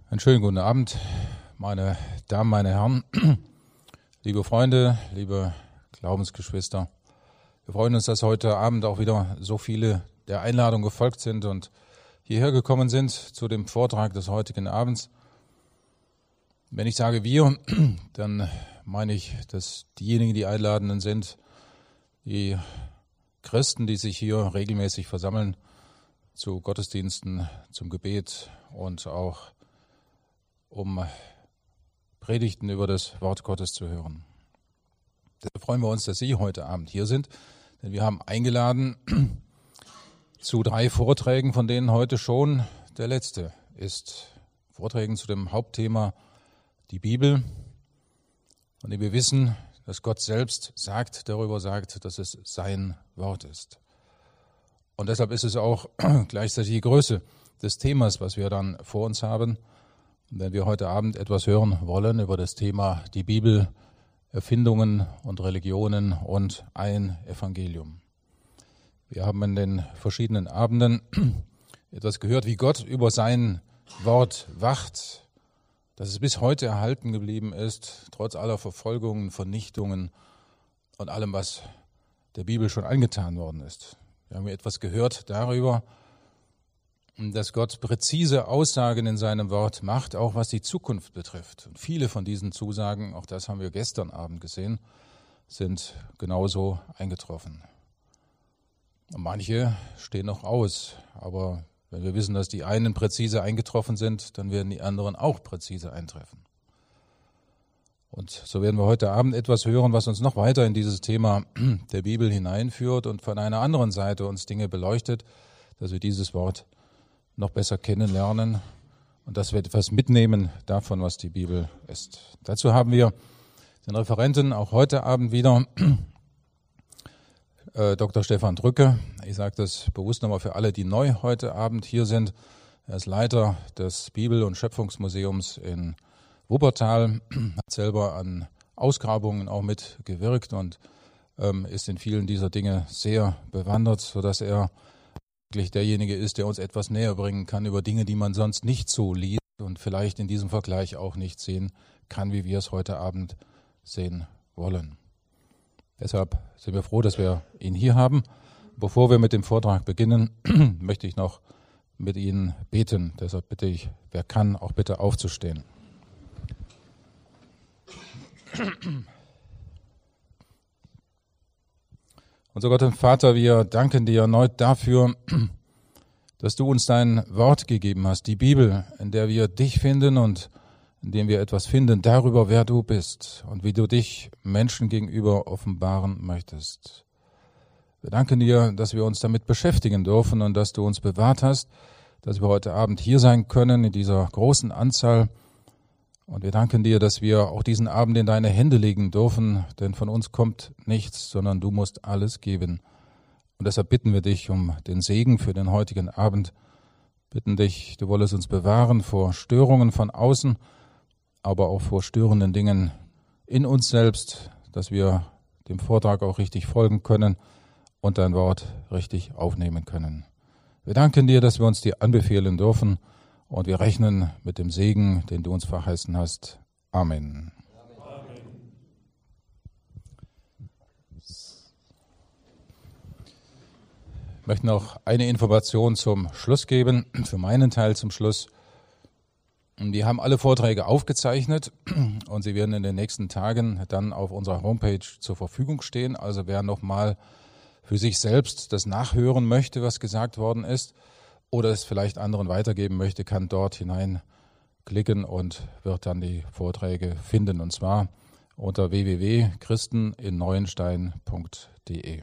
Einen schönen guten Abend, meine Damen, meine Herren, liebe Freunde, liebe Glaubensgeschwister. Wir freuen uns, dass heute Abend auch wieder so viele der Einladung gefolgt sind und hierher gekommen sind zu dem Vortrag des heutigen Abends. Wenn ich sage wir, dann meine ich, dass diejenigen, die Einladenden sind, die Christen, die sich hier regelmäßig versammeln zu Gottesdiensten, zum Gebet und auch um Predigten über das Wort Gottes zu hören. Deshalb freuen wir uns, dass Sie heute Abend hier sind, denn wir haben eingeladen zu 3 Vorträgen, von denen heute schon der letzte ist. Vorträgen zu dem Hauptthema die Bibel, von dem wir wissen, dass Gott selbst darüber sagt, dass es sein Wort ist. Und deshalb ist es auch gleichzeitig die Größe des Themas, was wir dann vor uns haben, wenn wir heute Abend etwas hören wollen über das Thema die Bibel, Erfindungen und Religionen und ein Evangelium. Wir haben in den verschiedenen Abenden etwas gehört, wie Gott über sein Wort wacht, dass es bis heute erhalten geblieben ist, trotz aller Verfolgungen, Vernichtungen und allem, was der Bibel schon angetan worden ist. Wir haben etwas gehört darüber, dass Gott präzise Aussagen in seinem Wort macht, auch was die Zukunft betrifft. Und viele von diesen Zusagen, auch das haben wir gestern Abend gesehen, sind genauso eingetroffen. Und manche stehen noch aus, aber wenn wir wissen, dass die einen präzise eingetroffen sind, dann werden die anderen auch präzise eintreffen. Und so werden wir heute Abend etwas hören, was uns noch weiter in dieses Thema der Bibel hineinführt und von einer anderen Seite uns Dinge beleuchtet, dass wir dieses Wort noch besser kennenlernen und dass wir etwas mitnehmen davon, was die Bibel ist. Dazu haben wir den Referenten auch heute Abend wieder, Dr. Stefan Drücke. Ich sage das bewusst nochmal für alle, die neu heute Abend hier sind. Er ist Leiter des Bibel- und Schöpfungsmuseums in Wuppertal, hat selber an Ausgrabungen auch mitgewirkt und ist in vielen dieser Dinge sehr bewandert, sodass er wirklich derjenige ist, der uns etwas näher bringen kann über Dinge, die man sonst nicht so liest und vielleicht in diesem Vergleich auch nicht sehen kann, wie wir es heute Abend sehen wollen. Deshalb sind wir froh, dass wir ihn hier haben. Bevor wir mit dem Vortrag beginnen, möchte ich noch mit Ihnen beten. Deshalb bitte ich, wer kann, auch bitte aufzustehen. Unser Gott und Vater, wir danken dir erneut dafür, dass du uns dein Wort gegeben hast, die Bibel, in der wir dich finden und in dem wir etwas finden darüber, wer du bist und wie du dich Menschen gegenüber offenbaren möchtest. Wir danken dir, dass wir uns damit beschäftigen dürfen und dass du uns bewahrt hast, dass wir heute Abend hier sein können in dieser großen Anzahl. Und wir danken dir, dass wir auch diesen Abend in deine Hände legen dürfen, denn von uns kommt nichts, sondern du musst alles geben. Und deshalb bitten wir dich um den Segen für den heutigen Abend. Bitten dich, du wolltest uns bewahren vor Störungen von außen, aber auch vor störenden Dingen in uns selbst, dass wir dem Vortrag auch richtig folgen können und dein Wort richtig aufnehmen können. Wir danken dir, dass wir uns dir anbefehlen dürfen, und wir rechnen mit dem Segen, den du uns verheißen hast. Amen. Amen. Ich möchte noch eine Information zum Schluss geben, für meinen Teil zum Schluss. Wir haben alle Vorträge aufgezeichnet und sie werden in den nächsten Tagen dann auf unserer Homepage zur Verfügung stehen. Also wer nochmal für sich selbst das nachhören möchte, was gesagt worden ist, oder es vielleicht anderen weitergeben möchte, kann dort hineinklicken und wird dann die Vorträge finden, und zwar unter www.christeninneuenstein.de.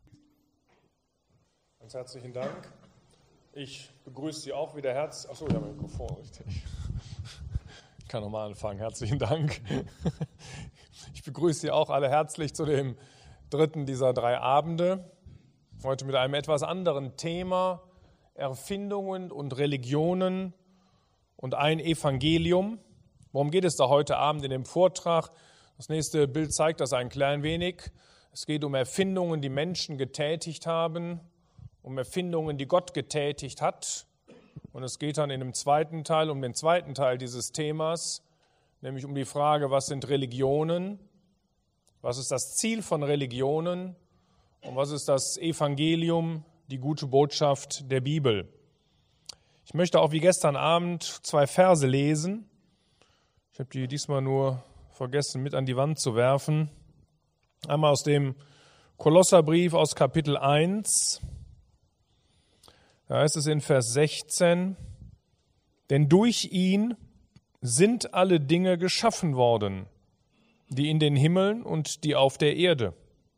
Ganz herzlichen Dank. Ich begrüße Sie auch wieder herzlich. Achso, ich habe ein Mikrofon, richtig. Ich kann nochmal anfangen. Herzlichen Dank. Ich begrüße Sie auch alle herzlich zu dem dritten dieser 3 Abende. Heute mit einem etwas anderen Thema. Erfindungen und Religionen und ein Evangelium. Worum geht es da heute Abend in dem Vortrag? Das nächste Bild zeigt das ein klein wenig. Es geht um Erfindungen, die Menschen getätigt haben, um Erfindungen, die Gott getätigt hat Und es geht dann in dem zweiten Teil um den zweiten Teil dieses Themas, nämlich um die Frage, was sind Religionen, was ist das Ziel von Religionen und was ist das Evangelium, die gute Botschaft der Bibel. Ich möchte auch wie gestern Abend 2 Verse lesen. Ich habe die diesmal nur vergessen, mit an die Wand zu werfen. Einmal aus dem Kolosserbrief aus Kapitel 1. Da heißt es in Vers 16, denn durch ihn sind alle Dinge geschaffen worden, die in den Himmeln und die auf der Erde.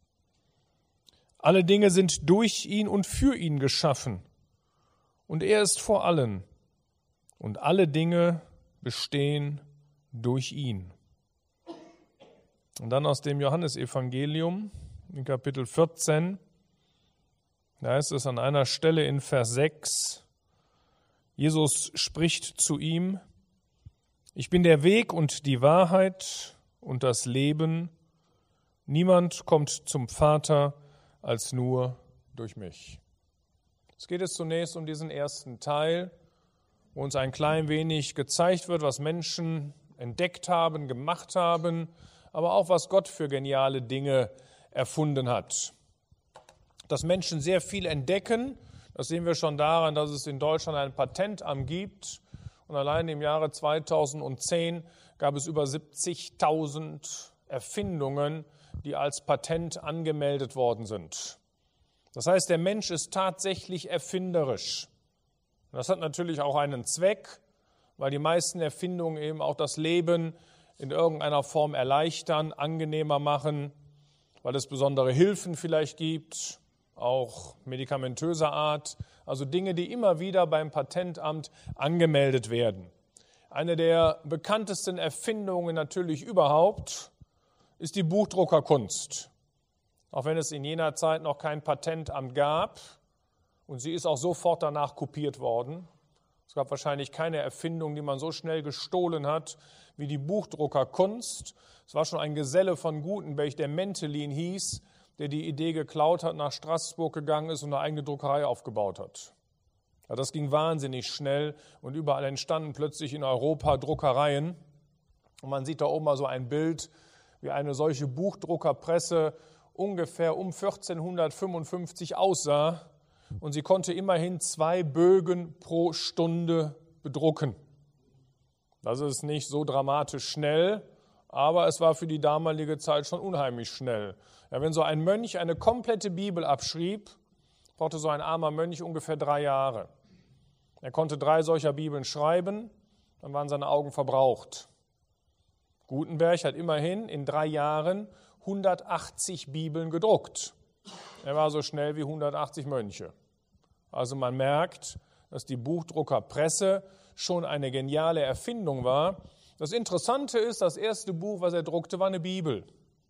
Alle Dinge sind durch ihn und für ihn geschaffen, und er ist vor allen, und alle Dinge bestehen durch ihn. Und dann aus dem Johannesevangelium in Kapitel 14, da heißt es an einer Stelle in Vers 6, Jesus spricht zu ihm, ich bin der Weg und die Wahrheit und das Leben. Niemand kommt zum Vater als nur durch mich. Es geht jetzt zunächst um diesen ersten Teil, wo uns ein klein wenig gezeigt wird, was Menschen entdeckt haben, gemacht haben, aber auch was Gott für geniale Dinge erfunden hat. Dass Menschen sehr viel entdecken, das sehen wir schon daran, dass es in Deutschland ein Patentamt gibt. Und allein im Jahre 2010 gab es über 70.000 Erfindungen, die als Patent angemeldet worden sind. Das heißt, der Mensch ist tatsächlich erfinderisch. Und das hat natürlich auch einen Zweck, weil die meisten Erfindungen eben auch das Leben in irgendeiner Form erleichtern, angenehmer machen, weil es besondere Hilfen vielleicht gibt, auch medikamentöser Art, also Dinge, die immer wieder beim Patentamt angemeldet werden. Eine der bekanntesten Erfindungen natürlich überhaupt ist die Buchdruckerkunst. Auch wenn es in jener Zeit noch kein Patentamt gab und sie ist auch sofort danach kopiert worden. Es gab wahrscheinlich keine Erfindung, die man so schnell gestohlen hat wie die Buchdruckerkunst. Es war schon ein Geselle von Gutenberg, der Mentelin hieß, der die Idee geklaut hat, nach Straßburg gegangen ist und eine eigene Druckerei aufgebaut hat. Ja, das ging wahnsinnig schnell und überall entstanden plötzlich in Europa Druckereien. Und man sieht da oben mal so ein Bild, wie eine solche Buchdruckerpresse ungefähr um 1455 aussah. Und sie konnte immerhin 2 Bögen pro Stunde bedrucken. Das ist nicht so dramatisch schnell, aber es war für die damalige Zeit schon unheimlich schnell. Ja, wenn so ein Mönch eine komplette Bibel abschrieb, brauchte so ein armer Mönch ungefähr 3 Jahre. Er konnte 3 solcher Bibeln schreiben, dann waren seine Augen verbraucht. Gutenberg hat immerhin in 3 Jahren 180 Bibeln gedruckt. Er war so schnell wie 180 Mönche. Also man merkt, dass die Buchdruckerpresse schon eine geniale Erfindung war. Das Interessante ist, das erste Buch, was er druckte, war eine Bibel.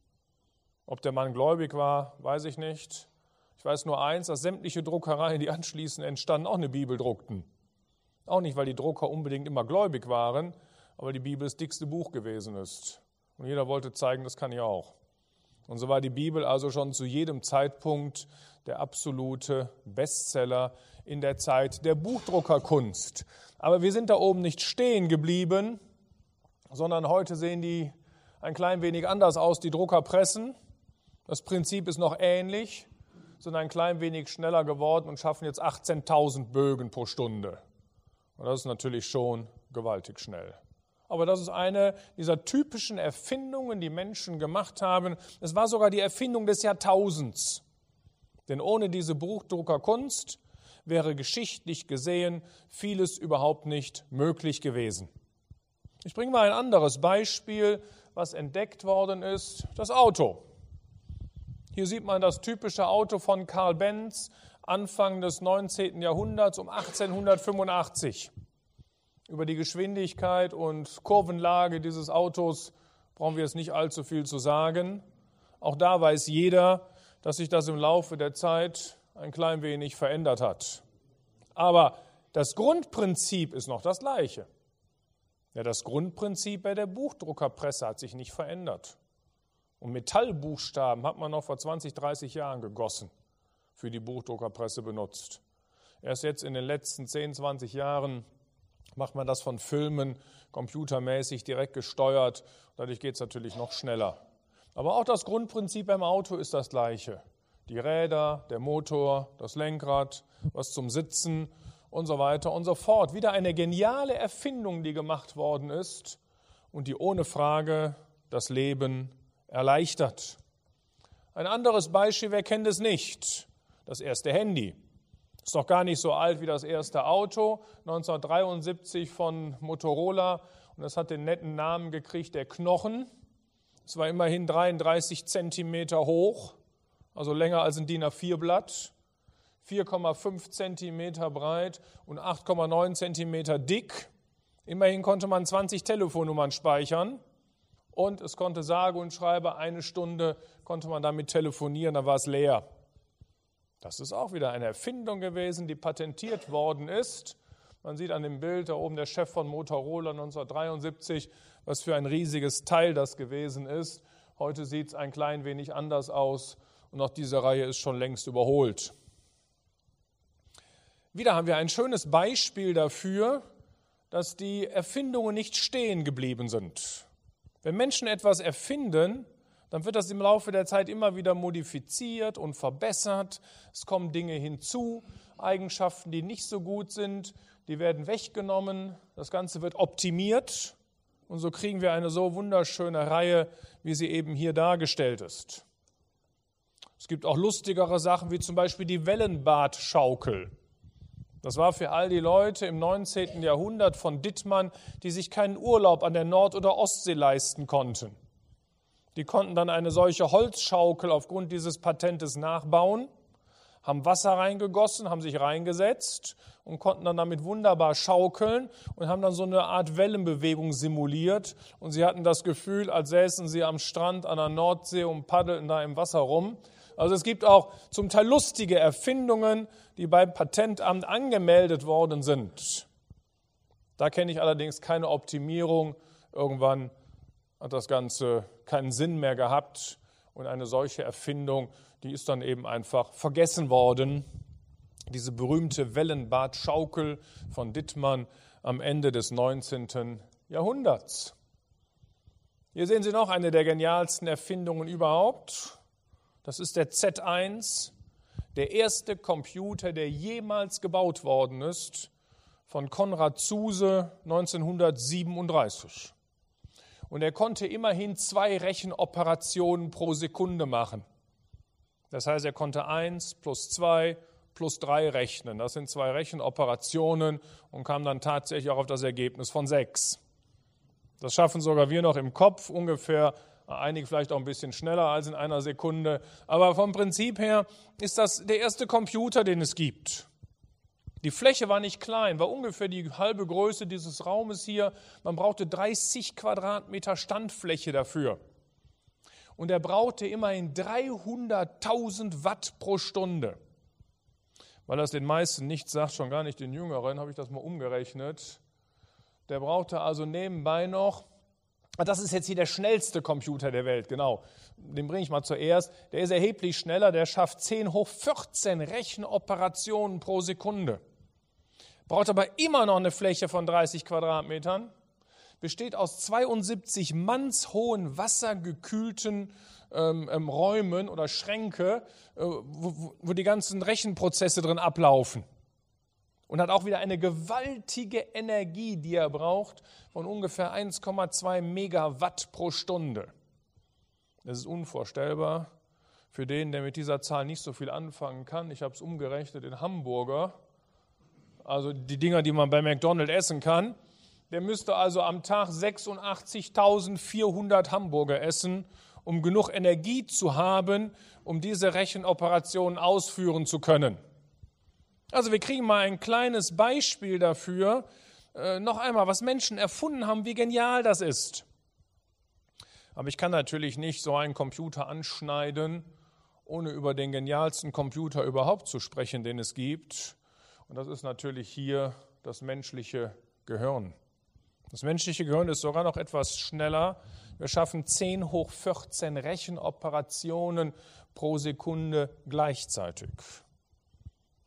Ob der Mann gläubig war, weiß ich nicht. Ich weiß nur eins, dass sämtliche Druckereien, die anschließend entstanden, auch eine Bibel druckten. Auch nicht, weil die Drucker unbedingt immer gläubig waren, aber weil die Bibel das dickste Buch gewesen ist. Und jeder wollte zeigen, das kann ich auch. Und so war die Bibel also schon zu jedem Zeitpunkt der absolute Bestseller in der Zeit der Buchdruckerkunst. Aber wir sind da oben nicht stehen geblieben, sondern heute sehen die ein klein wenig anders aus, die Druckerpressen. Das Prinzip ist noch ähnlich, sind ein klein wenig schneller geworden und schaffen jetzt 18.000 Bögen pro Stunde. Und das ist natürlich schon gewaltig schnell. Aber das ist eine dieser typischen Erfindungen, die Menschen gemacht haben. Es war sogar die Erfindung des Jahrtausends. Denn ohne diese Buchdruckerkunst wäre geschichtlich gesehen vieles überhaupt nicht möglich gewesen. Ich bringe mal ein anderes Beispiel, was entdeckt worden ist, das Auto. Hier sieht man das typische Auto von Carl Benz, Anfang des 19. Jahrhunderts um 1885. Über die Geschwindigkeit und Kurvenlage dieses Autos brauchen wir jetzt nicht allzu viel zu sagen. Auch da weiß jeder, dass sich das im Laufe der Zeit ein klein wenig verändert hat. Aber das Grundprinzip ist noch das gleiche. Ja, das Grundprinzip bei der Buchdruckerpresse hat sich nicht verändert. Und Metallbuchstaben hat man noch vor 20, 30 Jahren gegossen, für die Buchdruckerpresse benutzt. Erst jetzt in den letzten 10, 20 Jahren macht man das von Filmen computermäßig direkt gesteuert. Dadurch geht es natürlich noch schneller. Aber auch das Grundprinzip beim Auto ist das gleiche. Die Räder, der Motor, das Lenkrad, was zum Sitzen und so weiter und so fort. Wieder eine geniale Erfindung, die gemacht worden ist und die ohne Frage das Leben erleichtert. Ein anderes Beispiel, wer kennt es nicht? Das erste Handy. Ist doch gar nicht so alt wie das erste Auto, 1973 von Motorola. Und das hat den netten Namen gekriegt, der Knochen. Es war immerhin 33 Zentimeter hoch, also länger als ein DIN A4-Blatt, 4,5 Zentimeter breit und 8,9 Zentimeter dick. Immerhin konnte man 20 Telefonnummern speichern und es konnte sage und schreibe 1 Stunde konnte man damit telefonieren, dann war es leer. Das ist auch wieder eine Erfindung gewesen, die patentiert worden ist. Man sieht an dem Bild da oben der Chef von Motorola 1973, was für ein riesiges Teil das gewesen ist. Heute sieht es ein klein wenig anders aus und auch diese Reihe ist schon längst überholt. Wieder haben wir ein schönes Beispiel dafür, dass die Erfindungen nicht stehen geblieben sind. Wenn Menschen etwas erfinden, dann wird das im Laufe der Zeit immer wieder modifiziert und verbessert. Es kommen Dinge hinzu, Eigenschaften, die nicht so gut sind, die werden weggenommen. Das Ganze wird optimiert und so kriegen wir eine so wunderschöne Reihe, wie sie eben hier dargestellt ist. Es gibt auch lustigere Sachen, wie zum Beispiel die Wellenbadschaukel. Das war für all die Leute im 19. Jahrhundert von Dittmann, die sich keinen Urlaub an der Nord- oder Ostsee leisten konnten. Die konnten dann eine solche Holzschaukel aufgrund dieses Patentes nachbauen, haben Wasser reingegossen, haben sich reingesetzt und konnten dann damit wunderbar schaukeln und haben dann so eine Art Wellenbewegung simuliert. Und sie hatten das Gefühl, als säßen sie am Strand an der Nordsee und paddelten da im Wasser rum. Also es gibt auch zum Teil lustige Erfindungen, die beim Patentamt angemeldet worden sind. Da kenne ich allerdings keine Optimierung. Irgendwann hat das Ganze keinen Sinn mehr gehabt und eine solche Erfindung, die ist dann eben einfach vergessen worden. Diese berühmte Wellenbadschaukel von Dittmann am Ende des 19. Jahrhunderts. Hier sehen Sie noch eine der genialsten Erfindungen überhaupt. Das ist der Z1, der erste Computer, der jemals gebaut worden ist, von Konrad Zuse 1937. Und er konnte immerhin 2 Rechenoperationen pro Sekunde machen. Das heißt, er konnte 1 plus 2 plus 3 rechnen. Das sind 2 Rechenoperationen und kam dann tatsächlich auch auf das Ergebnis von 6. Das schaffen sogar wir noch im Kopf, ungefähr, einige vielleicht auch ein bisschen schneller als in einer Sekunde. Aber vom Prinzip her ist das der erste Computer, den es gibt. Die Fläche war nicht klein, war ungefähr die halbe Größe dieses Raumes hier. Man brauchte 30 Quadratmeter Standfläche dafür. Und er brauchte immerhin 300.000 Watt pro Stunde. Weil das den meisten nichts sagt, schon gar nicht den Jüngeren, habe ich das mal umgerechnet. Der brauchte also nebenbei noch, das ist jetzt hier der schnellste Computer der Welt, genau, den bringe ich mal zuerst. Der ist erheblich schneller, der schafft 10 hoch 14 Rechenoperationen pro Sekunde. Braucht aber immer noch eine Fläche von 30 Quadratmetern, besteht aus 72 mannshohen wassergekühlten Räumen oder Schränke, wo die ganzen Rechenprozesse drin ablaufen. Und hat auch wieder eine gewaltige Energie, die er braucht, von ungefähr 1,2 Megawatt pro Stunde. Das ist unvorstellbar für den, der mit dieser Zahl nicht so viel anfangen kann. Ich habe es umgerechnet in Hamburger, also die Dinger, die man bei McDonald's essen kann. Der müsste also am Tag 86.400 Hamburger essen, um genug Energie zu haben, um diese Rechenoperationen ausführen zu können. Also wir kriegen mal ein kleines Beispiel dafür, noch einmal, was Menschen erfunden haben, wie genial das ist. Aber ich kann natürlich nicht so einen Computer anschneiden, ohne über den genialsten Computer überhaupt zu sprechen, den es gibt. Und das ist natürlich hier das menschliche Gehirn. Das menschliche Gehirn ist sogar noch etwas schneller. Wir schaffen 10 hoch 14 Rechenoperationen pro Sekunde gleichzeitig.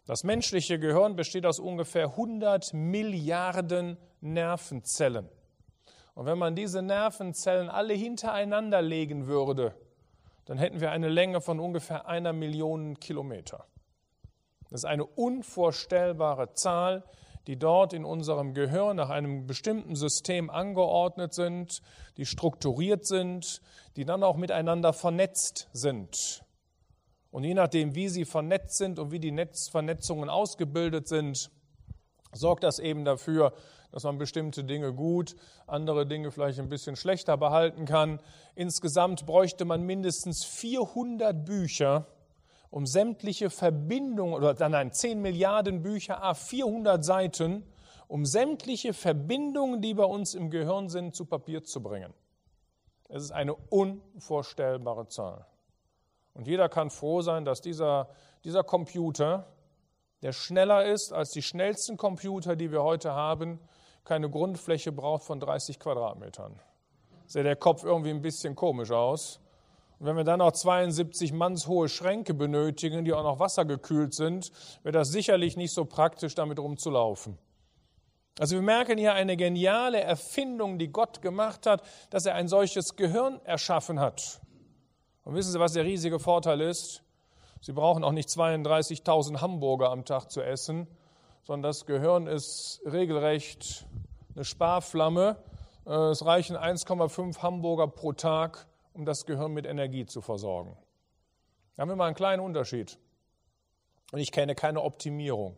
Das menschliche Gehirn besteht aus ungefähr 100 Milliarden Nervenzellen. Und wenn man diese Nervenzellen alle hintereinander legen würde, dann hätten wir eine Länge von ungefähr 1 Million Kilometer. Das ist eine unvorstellbare Zahl, die dort in unserem Gehirn nach einem bestimmten System angeordnet sind, die strukturiert sind, die dann auch miteinander vernetzt sind. Und je nachdem, wie sie vernetzt sind und wie die Vernetzungen ausgebildet sind, sorgt das eben dafür, dass man bestimmte Dinge gut, andere Dinge vielleicht ein bisschen schlechter behalten kann. Insgesamt bräuchte man mindestens 400 Bücher, um sämtliche Verbindungen, oder nein, 10 Milliarden Bücher, 400 Seiten, um sämtliche Verbindungen, die bei uns im Gehirn sind, zu Papier zu bringen. Es ist eine unvorstellbare Zahl. Und jeder kann froh sein, dass dieser Computer, der schneller ist als die schnellsten Computer, die wir heute haben, keine Grundfläche braucht von 30 Quadratmetern. Sieht der Kopf irgendwie ein bisschen komisch aus. Und wenn wir dann noch 72 mannshohe Schränke benötigen, die auch noch wassergekühlt sind, wäre das sicherlich nicht so praktisch, damit rumzulaufen. Also wir merken hier eine geniale Erfindung, die Gott gemacht hat, dass er ein solches Gehirn erschaffen hat. Und wissen Sie, was der riesige Vorteil ist? Sie brauchen auch nicht 32.000 Hamburger am Tag zu essen, sondern das Gehirn ist regelrecht eine Sparflamme. Es reichen 1,5 Hamburger pro Tag, um das Gehirn mit Energie zu versorgen. Da haben wir mal einen kleinen Unterschied. Und ich kenne keine Optimierung.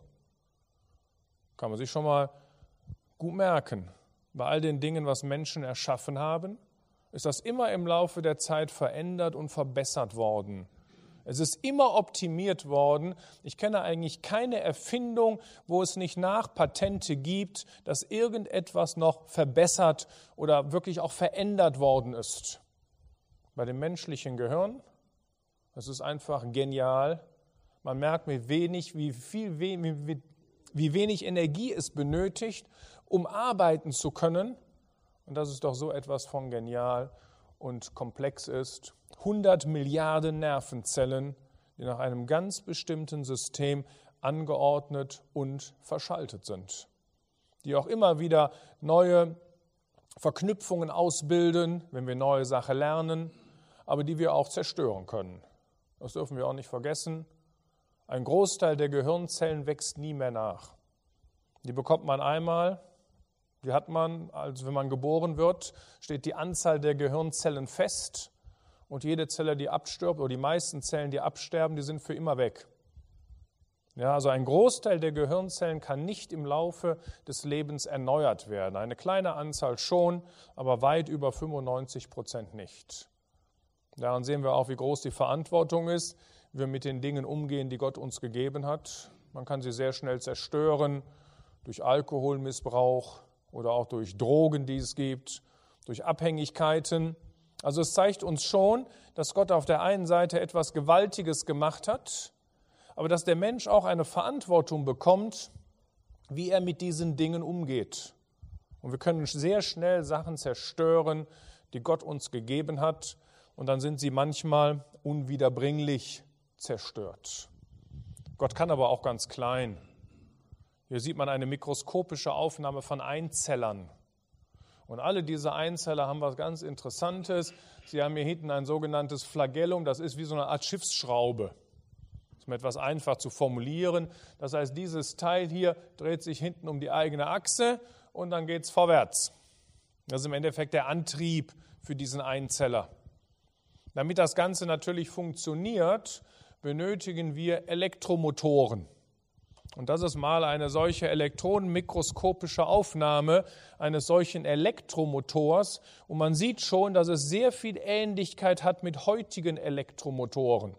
Kann man sich schon mal gut merken. Bei all den Dingen, was Menschen erschaffen haben, ist das immer im Laufe der Zeit verändert und verbessert worden. Es ist immer optimiert worden. Ich kenne eigentlich keine Erfindung, wo es nicht Nachpatente gibt, dass irgendetwas noch verbessert oder wirklich auch verändert worden ist. Bei dem menschlichen Gehirn, das ist einfach genial. Man merkt wie wenig Energie es benötigt, um arbeiten zu können. Und das ist doch so etwas von genial und komplex ist. 100 Milliarden Nervenzellen, die nach einem ganz bestimmten System angeordnet und verschaltet sind. Die auch immer wieder neue Verknüpfungen ausbilden, wenn wir neue Sachen lernen, aber die wir auch zerstören können. Das dürfen wir auch nicht vergessen. Ein Großteil der Gehirnzellen wächst nie mehr nach. Die bekommt man einmal. Die hat man, also wenn man geboren wird, steht die Anzahl der Gehirnzellen fest und jede Zelle, die abstirbt, oder die meisten Zellen, die absterben, die sind für immer weg. Ja, also ein Großteil der Gehirnzellen kann nicht im Laufe des Lebens erneuert werden. Eine kleine Anzahl schon, aber weit über 95% nicht. Daran sehen wir auch, wie groß die Verantwortung ist, wie wir mit den Dingen umgehen, die Gott uns gegeben hat. Man kann sie sehr schnell zerstören durch Alkoholmissbrauch, oder auch durch Drogen, die es gibt, durch Abhängigkeiten. Also es zeigt uns schon, dass Gott auf der einen Seite etwas Gewaltiges gemacht hat, aber dass der Mensch auch eine Verantwortung bekommt, wie er mit diesen Dingen umgeht. Und wir können sehr schnell Sachen zerstören, die Gott uns gegeben hat, und dann sind sie manchmal unwiederbringlich zerstört. Gott kann aber auch ganz klein. Hier sieht man eine mikroskopische Aufnahme von Einzellern. Und alle diese Einzeller haben was ganz Interessantes. Sie haben hier hinten ein sogenanntes Flagellum, das ist wie so eine Art Schiffsschraube. Das ist mir etwas einfach zu formulieren. Das heißt, dieses Teil hier dreht sich hinten um die eigene Achse und dann geht es vorwärts. Das ist im Endeffekt der Antrieb für diesen Einzeller. Damit das Ganze natürlich funktioniert, benötigen wir Elektromotoren. Und das ist mal eine solche elektronenmikroskopische Aufnahme eines solchen Elektromotors. Und man sieht schon, dass es sehr viel Ähnlichkeit hat mit heutigen Elektromotoren.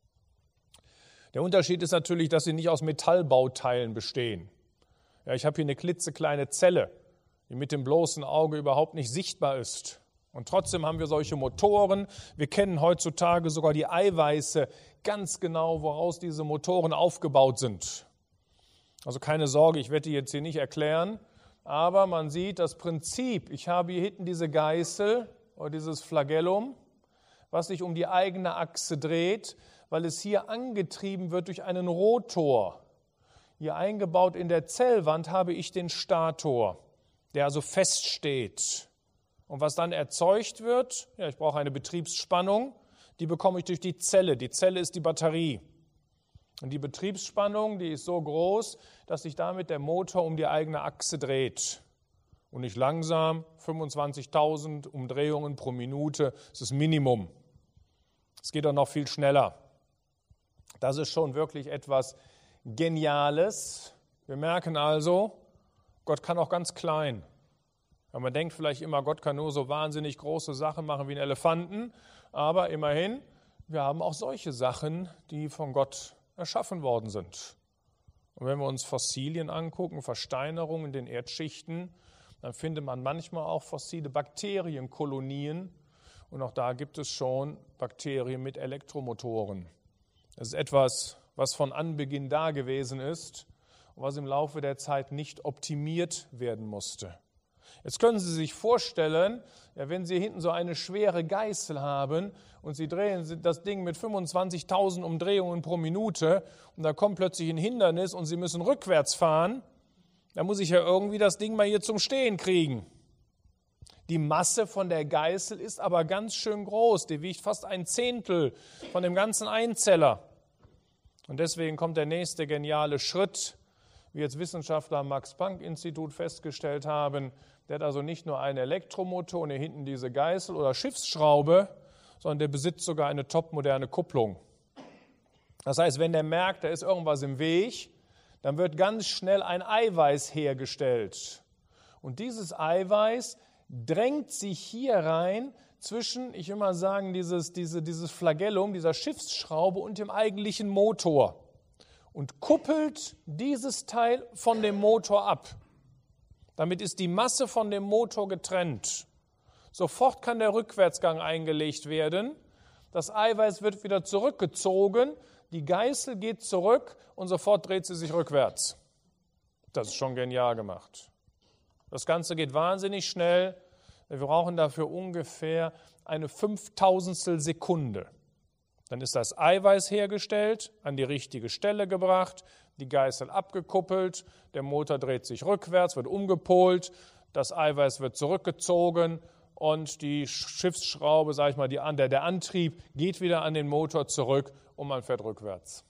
Der Unterschied ist natürlich, dass sie nicht aus Metallbauteilen bestehen. Ja, ich habe hier eine klitzekleine Zelle, die mit dem bloßen Auge überhaupt nicht sichtbar ist. Und trotzdem haben wir solche Motoren. Wir kennen heutzutage sogar die Eiweiße ganz genau, woraus diese Motoren aufgebaut sind. Also keine Sorge, ich werde die jetzt hier nicht erklären, aber man sieht das Prinzip. Ich habe hier hinten diese Geißel oder dieses Flagellum, was sich um die eigene Achse dreht, weil es hier angetrieben wird durch einen Rotor. Hier eingebaut in der Zellwand habe ich den Stator, der also feststeht. Und was dann erzeugt wird, ja, ich brauche eine Betriebsspannung, die bekomme ich durch die Zelle. Die Zelle ist die Batterie. Und die Betriebsspannung, die ist so groß, dass sich damit der Motor um die eigene Achse dreht. Und nicht langsam, 25.000 Umdrehungen pro Minute, das ist das Minimum. Es geht auch noch viel schneller. Das ist schon wirklich etwas Geniales. Wir merken also, Gott kann auch ganz klein. Ja, man denkt vielleicht immer, Gott kann nur so wahnsinnig große Sachen machen wie einen Elefanten. Aber immerhin, wir haben auch solche Sachen, die von Gott erschaffen worden sind. Und wenn wir uns Fossilien angucken, Versteinerungen in den Erdschichten, dann findet man manchmal auch fossile Bakterienkolonien. Und auch da gibt es schon Bakterien mit Elektromotoren. Das ist etwas, was von Anbeginn da gewesen ist und was im Laufe der Zeit nicht optimiert werden musste. Jetzt können Sie sich vorstellen, ja, wenn Sie hinten so eine schwere Geißel haben und Sie drehen das Ding mit 25.000 Umdrehungen pro Minute und da kommt plötzlich ein Hindernis und Sie müssen rückwärts fahren, dann muss ich ja irgendwie das Ding mal hier zum Stehen kriegen. Die Masse von der Geißel ist aber ganz schön groß, die wiegt fast 1/10 von dem ganzen Einzeller. Und deswegen kommt der nächste geniale Schritt, wie jetzt Wissenschaftler am Max-Planck-Institut festgestellt haben. Der hat also nicht nur einen Elektromotor und hier hinten diese Geißel oder Schiffsschraube, sondern der besitzt sogar eine topmoderne Kupplung. Das heißt, wenn der merkt, da ist irgendwas im Weg, dann wird ganz schnell ein Eiweiß hergestellt. Und dieses Eiweiß drängt sich hier rein zwischen, ich will mal sagen, dieses Flagellum, dieser Schiffsschraube und dem eigentlichen Motor und kuppelt dieses Teil von dem Motor ab. Damit ist die Masse von dem Motor getrennt. Sofort kann der Rückwärtsgang eingelegt werden. Das Eiweiß wird wieder zurückgezogen, die Geißel geht zurück und sofort dreht sie sich rückwärts. Das ist schon genial gemacht. Das Ganze geht wahnsinnig schnell. Wir brauchen dafür ungefähr eine 5.000stel Sekunde. Dann ist das Eiweiß hergestellt, an die richtige Stelle gebracht, die Geißel abgekuppelt, der Motor dreht sich rückwärts, wird umgepolt, das Eiweiß wird zurückgezogen und die Schiffsschraube, sage ich mal, der Antrieb geht wieder an den Motor zurück und man fährt rückwärts.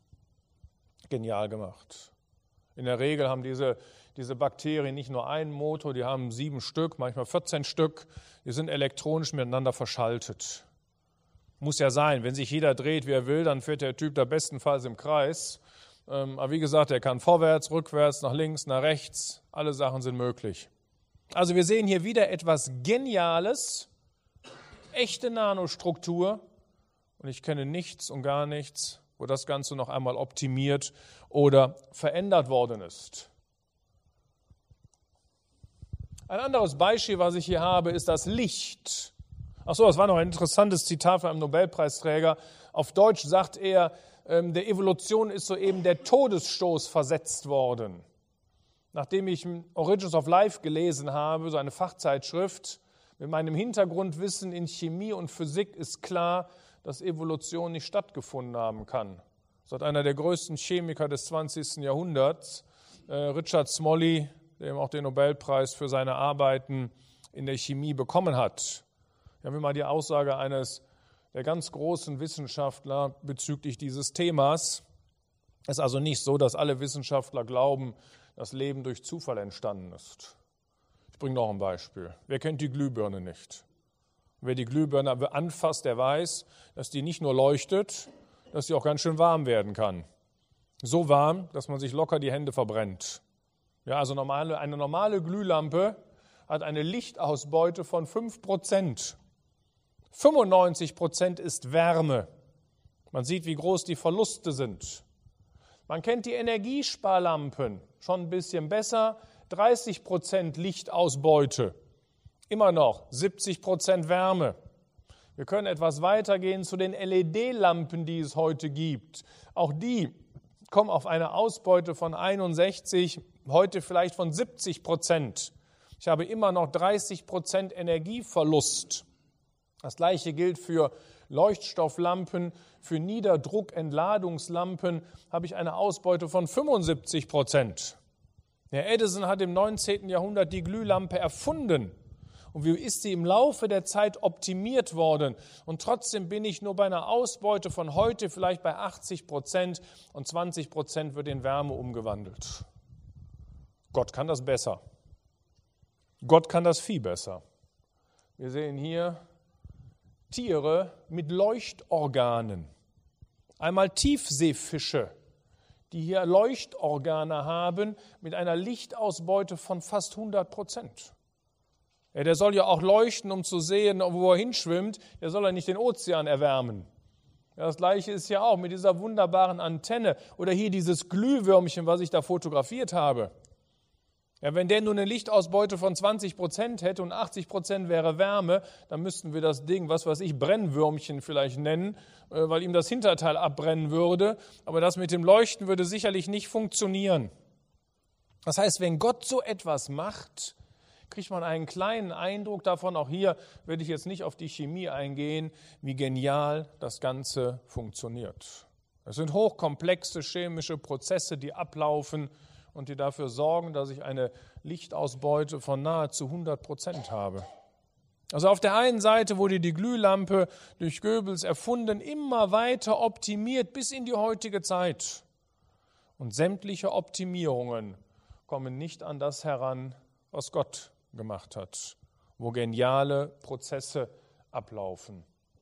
Genial gemacht. In der Regel haben diese Bakterien nicht nur einen Motor, die haben 7 Stück, manchmal 14 Stück. Die sind elektronisch miteinander verschaltet. Muss ja sein, wenn sich jeder dreht, wie er will, dann fährt der Typ da bestenfalls im Kreis. Aber wie gesagt, er kann vorwärts, rückwärts, nach links, nach rechts. Alle Sachen sind möglich. Also wir sehen hier wieder etwas Geniales, echte Nanostruktur. Und ich kenne nichts und gar nichts, wo das Ganze noch einmal optimiert oder verändert worden ist. Ein anderes Beispiel, was ich hier habe, ist das Licht. Ach so, das war noch ein interessantes Zitat von einem Nobelpreisträger. Auf Deutsch sagt er, der Evolution ist soeben der Todesstoß versetzt worden. Nachdem ich Origins of Life gelesen habe, so eine Fachzeitschrift, mit meinem Hintergrundwissen in Chemie und Physik ist klar, dass Evolution nicht stattgefunden haben kann. Das hat einer der größten Chemiker des 20. Jahrhunderts, Richard Smalley, der ihm auch den Nobelpreis für seine Arbeiten in der Chemie bekommen hat. Wir haben mal die Aussage eines der ganz großen Wissenschaftler bezüglich dieses Themas. Es ist also nicht so, dass alle Wissenschaftler glauben, dass Leben durch Zufall entstanden ist. Ich bringe noch ein Beispiel. Wer kennt die Glühbirne nicht? Wer die Glühbirne anfasst, der weiß, dass die nicht nur leuchtet, dass sie auch ganz schön warm werden kann. So warm, dass man sich locker die Hände verbrennt. Ja, also eine normale Glühlampe hat eine Lichtausbeute von 5%. 95% ist Wärme. Man sieht, wie groß die Verluste sind. Man kennt die Energiesparlampen, schon ein bisschen besser, 30% Lichtausbeute. Immer noch 70% Wärme. Wir können etwas weitergehen zu den LED-Lampen, die es heute gibt. Auch die kommen auf eine Ausbeute von 61, heute vielleicht von 70%. Ich habe immer noch 30% Energieverlust. Das Gleiche gilt für Leuchtstofflampen, für Niederdruckentladungslampen habe ich eine Ausbeute von 75%. Der Edison hat im 19. Jahrhundert die Glühlampe erfunden. Und wie ist sie im Laufe der Zeit optimiert worden? Und trotzdem bin ich nur bei einer Ausbeute von heute vielleicht bei 80% und 20% wird in Wärme umgewandelt. Gott kann das besser. Gott kann das viel besser. Wir sehen hier Tiere mit Leuchtorganen. Einmal Tiefseefische, die hier Leuchtorgane haben mit einer Lichtausbeute von fast 100%. Ja, der soll ja auch leuchten, um zu sehen, wo er hinschwimmt. Der soll ja nicht den Ozean erwärmen. Ja, das Gleiche ist ja auch mit dieser wunderbaren Antenne oder hier dieses Glühwürmchen, was ich da fotografiert habe. Ja, wenn der nur eine Lichtausbeute von 20% hätte und 80% wäre Wärme, dann müssten wir das Ding, was weiß ich, Brennwürmchen vielleicht nennen, weil ihm das Hinterteil abbrennen würde. Aber das mit dem Leuchten würde sicherlich nicht funktionieren. Das heißt, wenn Gott so etwas macht, kriegt man einen kleinen Eindruck davon, auch hier werde ich jetzt nicht auf die Chemie eingehen, wie genial das Ganze funktioniert. Es sind hochkomplexe chemische Prozesse, die ablaufen und die dafür sorgen, dass ich eine Lichtausbeute von nahezu 100% habe. Also auf der einen Seite wurde die Glühlampe durch Goebbels erfunden, immer weiter optimiert bis in die heutige Zeit. Und sämtliche Optimierungen kommen nicht an das heran, was Gott gemacht hat, wo geniale Prozesse ablaufen.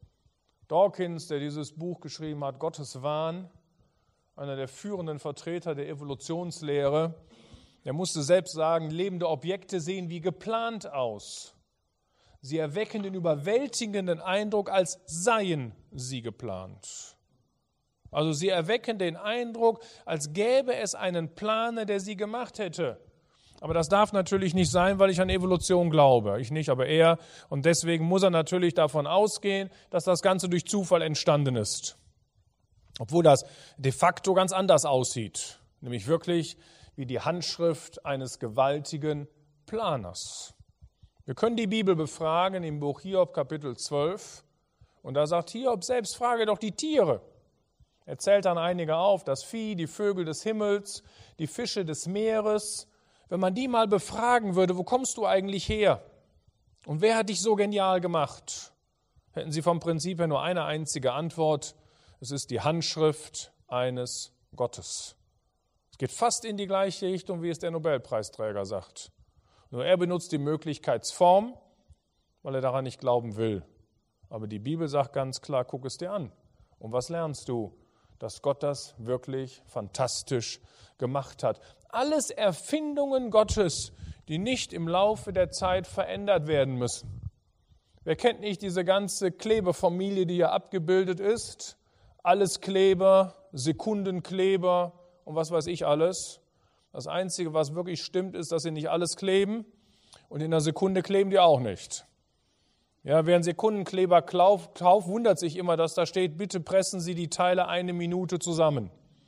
Dawkins, der dieses Buch geschrieben hat, Gottes Wahn, einer der führenden Vertreter der Evolutionslehre, der musste selbst sagen, lebende Objekte sehen wie geplant aus. Sie erwecken den überwältigenden Eindruck, als seien sie geplant. Also sie erwecken den Eindruck, als gäbe es einen Planer, der sie gemacht hätte. Aber das darf natürlich nicht sein, weil ich an Evolution glaube. Ich nicht, aber er. Und deswegen muss er natürlich davon ausgehen, dass das Ganze durch Zufall entstanden ist. Obwohl das de facto ganz anders aussieht. Nämlich wirklich wie die Handschrift eines gewaltigen Planers. Wir können die Bibel befragen im Buch Hiob, Kapitel 12. Und da sagt Hiob selbst, frage doch die Tiere. Er zählt dann einige auf, das Vieh, die Vögel des Himmels, die Fische des Meeres. Wenn man die mal befragen würde, wo kommst du eigentlich her? Und wer hat dich so genial gemacht? Hätten sie vom Prinzip her nur eine einzige Antwort. Es ist die Handschrift eines Gottes. Es geht fast in die gleiche Richtung, wie es der Nobelpreisträger sagt. Nur er benutzt die Möglichkeitsform, weil er daran nicht glauben will. Aber die Bibel sagt ganz klar, guck es dir an. Und was lernst du? Dass Gott das wirklich fantastisch gemacht hat. Alles Erfindungen Gottes, die nicht im Laufe der Zeit verändert werden müssen. Wer kennt nicht diese ganze Klebefamilie, die hier abgebildet ist? Alles Kleber, Sekundenkleber und was weiß ich alles. Das Einzige, was wirklich stimmt, ist, dass sie nicht alles kleben und in einer Sekunde kleben die auch nicht. Ja, wer einen Sekundenkleber kauft, wundert sich immer, dass da steht, bitte pressen Sie die Teile 1 Minute zusammen.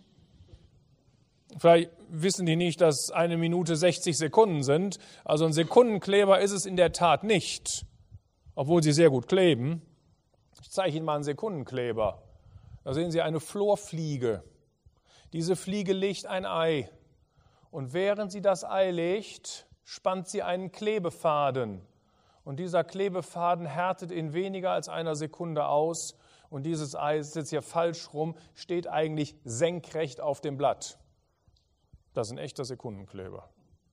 Vielleicht wissen die nicht, dass 1 Minute 60 Sekunden sind. Also ein Sekundenkleber ist es in der Tat nicht, obwohl sie sehr gut kleben. Ich zeige Ihnen mal einen Sekundenkleber. Da sehen Sie eine Florfliege. Diese Fliege legt ein Ei. Und während sie das Ei legt, spannt sie einen Klebefaden. Und dieser Klebefaden härtet in weniger als einer Sekunde aus. Und dieses Ei, ist jetzt hier falsch rum, steht eigentlich senkrecht auf dem Blatt. Das ist ein echter Sekundenkleber.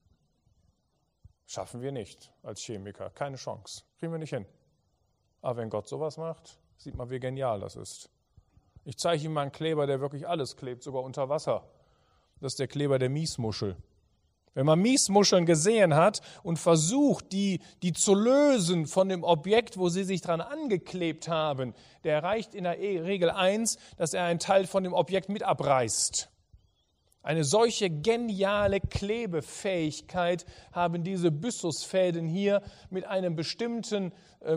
Schaffen wir nicht als Chemiker. Keine Chance. Kriegen wir nicht hin. Aber wenn Gott sowas macht, sieht man, wie genial das ist. Ich zeige Ihnen mal einen Kleber, der wirklich alles klebt, sogar unter Wasser. Das ist der Kleber der Miesmuschel. Wenn man Miesmuscheln gesehen hat und versucht, die zu lösen von dem Objekt, wo sie sich dran angeklebt haben, der erreicht in der Regel eins, dass er einen Teil von dem Objekt mit abreißt. Eine solche geniale Klebefähigkeit haben diese Byssusfäden hier mit einer bestimmten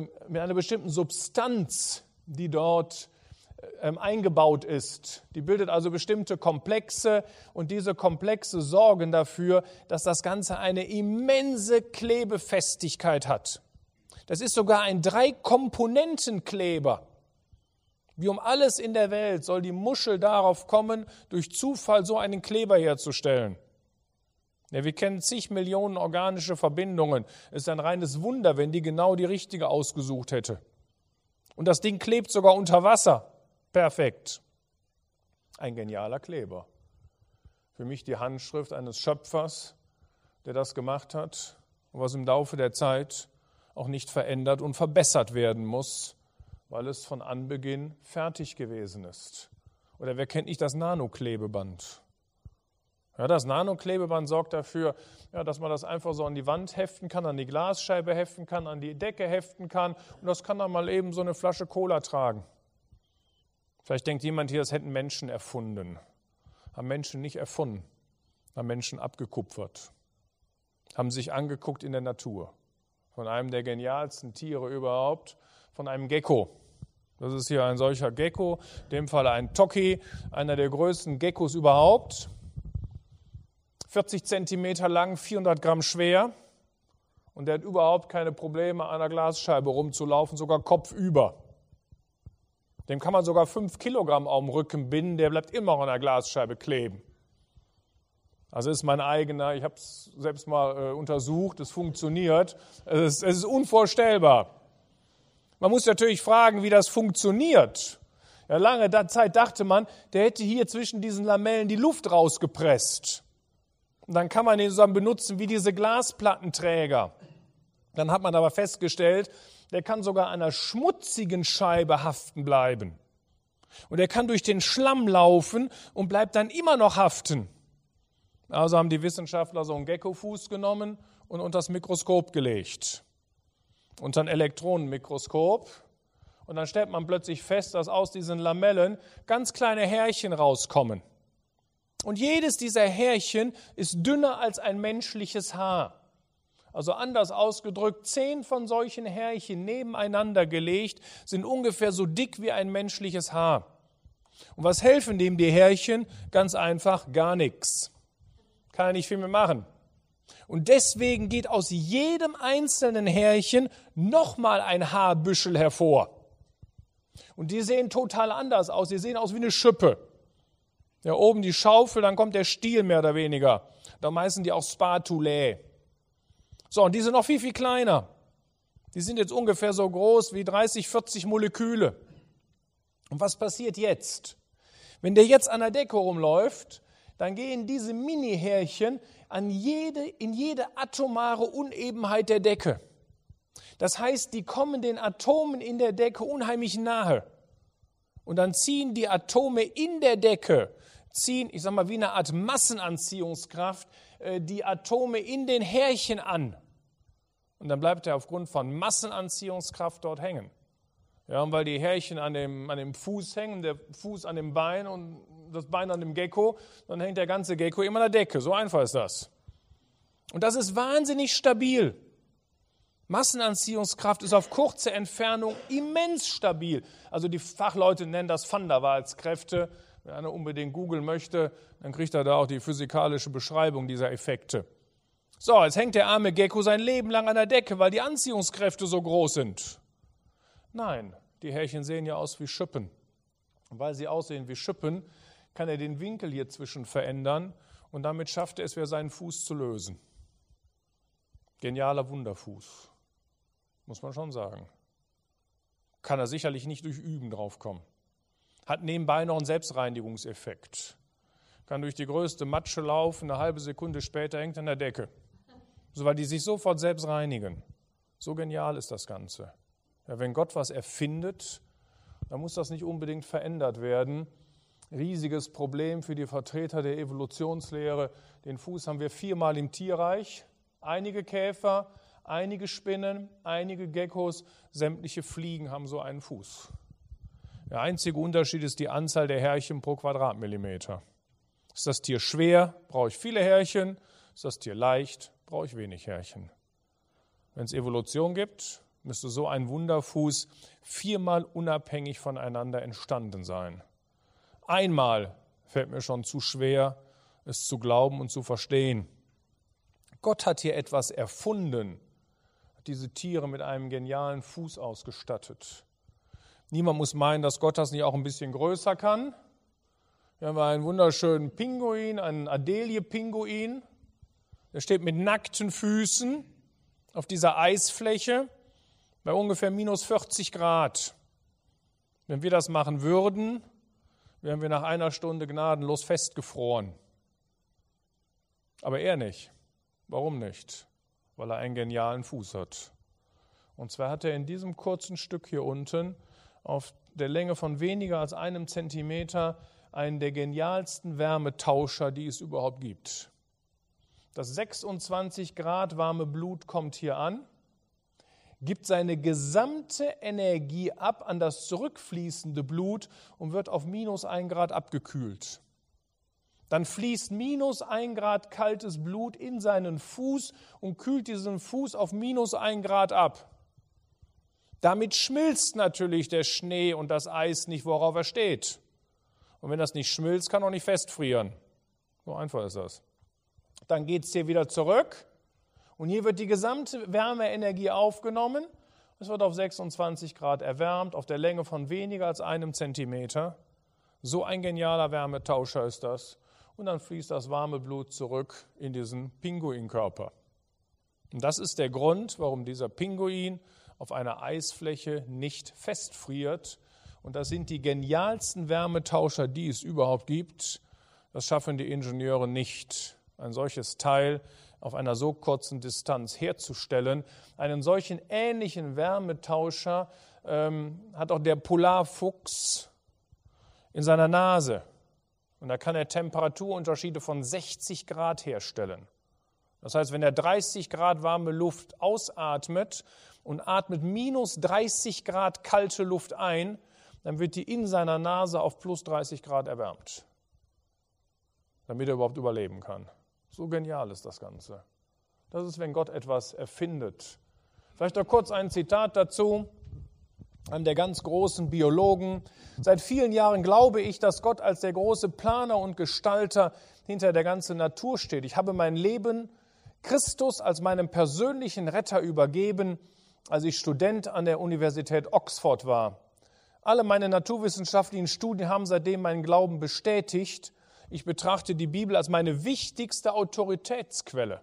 Substanz, die dort eingebaut ist. Die bildet also bestimmte Komplexe und diese Komplexe sorgen dafür, dass das Ganze eine immense Klebefestigkeit hat. Das ist sogar ein 3-Komponenten-Kleber. Wie um alles in der Welt soll die Muschel darauf kommen, durch Zufall so einen Kleber herzustellen. Ja, wir kennen zig Millionen organische Verbindungen. Es ist ein reines Wunder, wenn die genau die richtige ausgesucht hätte. Und das Ding klebt sogar unter Wasser. Perfekt. Ein genialer Kleber. Für mich die Handschrift eines Schöpfers, der das gemacht hat und was im Laufe der Zeit auch nicht verändert und verbessert werden muss, weil es von Anbeginn fertig gewesen ist. Oder wer kennt nicht das Nanoklebeband? Ja, das Nanoklebeband sorgt dafür, dass man das einfach so an die Wand heften kann, an die Glasscheibe heften kann, an die Decke heften kann und das kann dann mal eben so eine Flasche Cola tragen. Vielleicht denkt jemand hier, das hätten Menschen erfunden. Haben Menschen nicht erfunden, haben Menschen abgekupfert, haben sich angeguckt in der Natur. Von einem der genialsten Tiere überhaupt, von einem Gecko. Das ist hier ein solcher Gecko, in dem Fall ein Toki, einer der größten Geckos überhaupt. 40 Zentimeter lang, 400 Gramm schwer und der hat überhaupt keine Probleme, an einer Glasscheibe rumzulaufen, sogar kopfüber. Dem kann man sogar 5 Kilogramm auf dem Rücken binden, der bleibt immer an der Glasscheibe kleben. Also ist mein eigener, ich habe es selbst mal untersucht, es funktioniert, es ist unvorstellbar. Man muss natürlich fragen, wie das funktioniert. Ja, lange Zeit dachte man, der hätte hier zwischen diesen Lamellen die Luft rausgepresst. Und dann kann man den zusammen benutzen wie diese Glasplattenträger. Dann hat man aber festgestellt, der kann sogar an einer schmutzigen Scheibe haften bleiben. Und er kann durch den Schlamm laufen und bleibt dann immer noch haften. Also haben die Wissenschaftler so einen Geckofuß genommen und unter das Mikroskop gelegt. Unter ein Elektronenmikroskop. Und dann stellt man plötzlich fest, dass aus diesen Lamellen ganz kleine Härchen rauskommen. Und jedes dieser Härchen ist dünner als ein menschliches Haar. Also anders ausgedrückt, 10 von solchen Härchen nebeneinander gelegt sind ungefähr so dick wie ein menschliches Haar. Und was helfen dem die Härchen? Ganz einfach, gar nichts. Kann er nicht viel mehr machen. Und deswegen geht aus jedem einzelnen Härchen nochmal ein Haarbüschel hervor. Und die sehen total anders aus. Die sehen aus wie eine Schippe. Ja, oben die Schaufel, dann kommt der Stiel mehr oder weniger. Da heißen die auch Spatulae. So, und die sind noch viel, viel kleiner. Die sind jetzt ungefähr so groß wie 30, 40 Moleküle. Und was passiert jetzt? Wenn der jetzt an der Decke rumläuft, dann gehen diese Mini-Härchen in jede atomare Unebenheit der Decke. Das heißt, die kommen den Atomen in der Decke unheimlich nahe. Und dann ziehen die Atome in der Decke, ich sag mal wie eine Art Massenanziehungskraft, die Atome in den Härchen an. Und dann bleibt er aufgrund von Massenanziehungskraft dort hängen. Ja, und weil die Härchen an dem Fuß hängen, der Fuß an dem Bein und das Bein an dem Gecko, dann hängt der ganze Gecko immer an der Decke. So einfach ist das. Und das ist wahnsinnig stabil. Massenanziehungskraft ist auf kurze Entfernung immens stabil. Also die Fachleute nennen das Van der Waals-Kräfte. Wenn einer unbedingt googeln möchte, dann kriegt er da auch die physikalische Beschreibung dieser Effekte. So, jetzt hängt der arme Gecko sein Leben lang an der Decke, weil die Anziehungskräfte so groß sind. Nein, die Härchen sehen ja aus wie Schippen. Und weil sie aussehen wie Schippen, kann er den Winkel hier zwischen verändern und damit schafft er es, seinen Fuß zu lösen. Genialer Wunderfuß, muss man schon sagen. Kann er sicherlich nicht durch Üben draufkommen. Hat nebenbei noch einen Selbstreinigungseffekt. Kann durch die größte Matsche laufen, eine halbe Sekunde später hängt er an der Decke. So, weil die sich sofort selbst reinigen. So genial ist das Ganze. Ja, wenn Gott was erfindet, dann muss das nicht unbedingt verändert werden. Riesiges Problem für die Vertreter der Evolutionslehre. Den Fuß haben wir 4-mal im Tierreich. Einige Käfer, einige Spinnen, einige Geckos, sämtliche Fliegen haben so einen Fuß. Der einzige Unterschied ist die Anzahl der Härchen pro Quadratmillimeter. Ist das Tier schwer, brauche ich viele Härchen. Ist das Tier leicht, brauche ich wenig Härchen. Wenn es Evolution gibt, müsste so ein Wunderfuß 4-mal unabhängig voneinander entstanden sein. Einmal fällt mir schon zu schwer, es zu glauben und zu verstehen. Gott hat hier etwas erfunden, hat diese Tiere mit einem genialen Fuß ausgestattet. Niemand muss meinen, dass Gott das nicht auch ein bisschen größer kann. Wir haben einen wunderschönen Pinguin, einen Adelie-Pinguin. Der steht mit nackten Füßen auf dieser Eisfläche bei ungefähr minus 40 Grad. Wenn wir das machen würden, wären wir nach einer Stunde gnadenlos festgefroren. Aber er nicht. Warum nicht? Weil er einen genialen Fuß hat. Und zwar hat er in diesem kurzen Stück hier unten auf der Länge von weniger als 1 Zentimeter einen der genialsten Wärmetauscher, die es überhaupt gibt. Das 26 Grad warme Blut kommt hier an, gibt seine gesamte Energie ab an das zurückfließende Blut und wird auf minus 1 Grad abgekühlt. Dann fließt minus 1 Grad kaltes Blut in seinen Fuß und kühlt diesen Fuß auf minus 1 Grad ab. Damit schmilzt natürlich der Schnee und das Eis nicht, worauf er steht. Und wenn das nicht schmilzt, kann auch nicht festfrieren. So einfach ist das. Dann geht es hier wieder zurück und hier wird die gesamte Wärmeenergie aufgenommen. Es wird auf 26 Grad erwärmt, auf der Länge von weniger als 1 Zentimeter. So ein genialer Wärmetauscher ist das. Und dann fließt das warme Blut zurück in diesen Pinguinkörper. Und das ist der Grund, warum dieser Pinguin auf einer Eisfläche nicht festfriert. Und das sind die genialsten Wärmetauscher, die es überhaupt gibt. Das schaffen die Ingenieure nicht, ein solches Teil auf einer so kurzen Distanz herzustellen. Einen solchen ähnlichen Wärmetauscher hat auch der Polarfuchs in seiner Nase. Und da kann er Temperaturunterschiede von 60 Grad herstellen. Das heißt, wenn er 30 Grad warme Luft ausatmet und atmet minus 30 Grad kalte Luft ein, dann wird die in seiner Nase auf plus 30 Grad erwärmt, damit er überhaupt überleben kann. So genial ist das Ganze. Das ist, wenn Gott etwas erfindet. Vielleicht noch kurz ein Zitat dazu, einem der ganz großen Biologen. Seit vielen Jahren glaube ich, dass Gott als der große Planer und Gestalter hinter der ganzen Natur steht. Ich habe mein Leben Christus als meinem persönlichen Retter übergeben, als ich Student an der Universität Oxford war. Alle meine naturwissenschaftlichen Studien haben seitdem meinen Glauben bestätigt. Ich betrachte die Bibel als meine wichtigste Autoritätsquelle.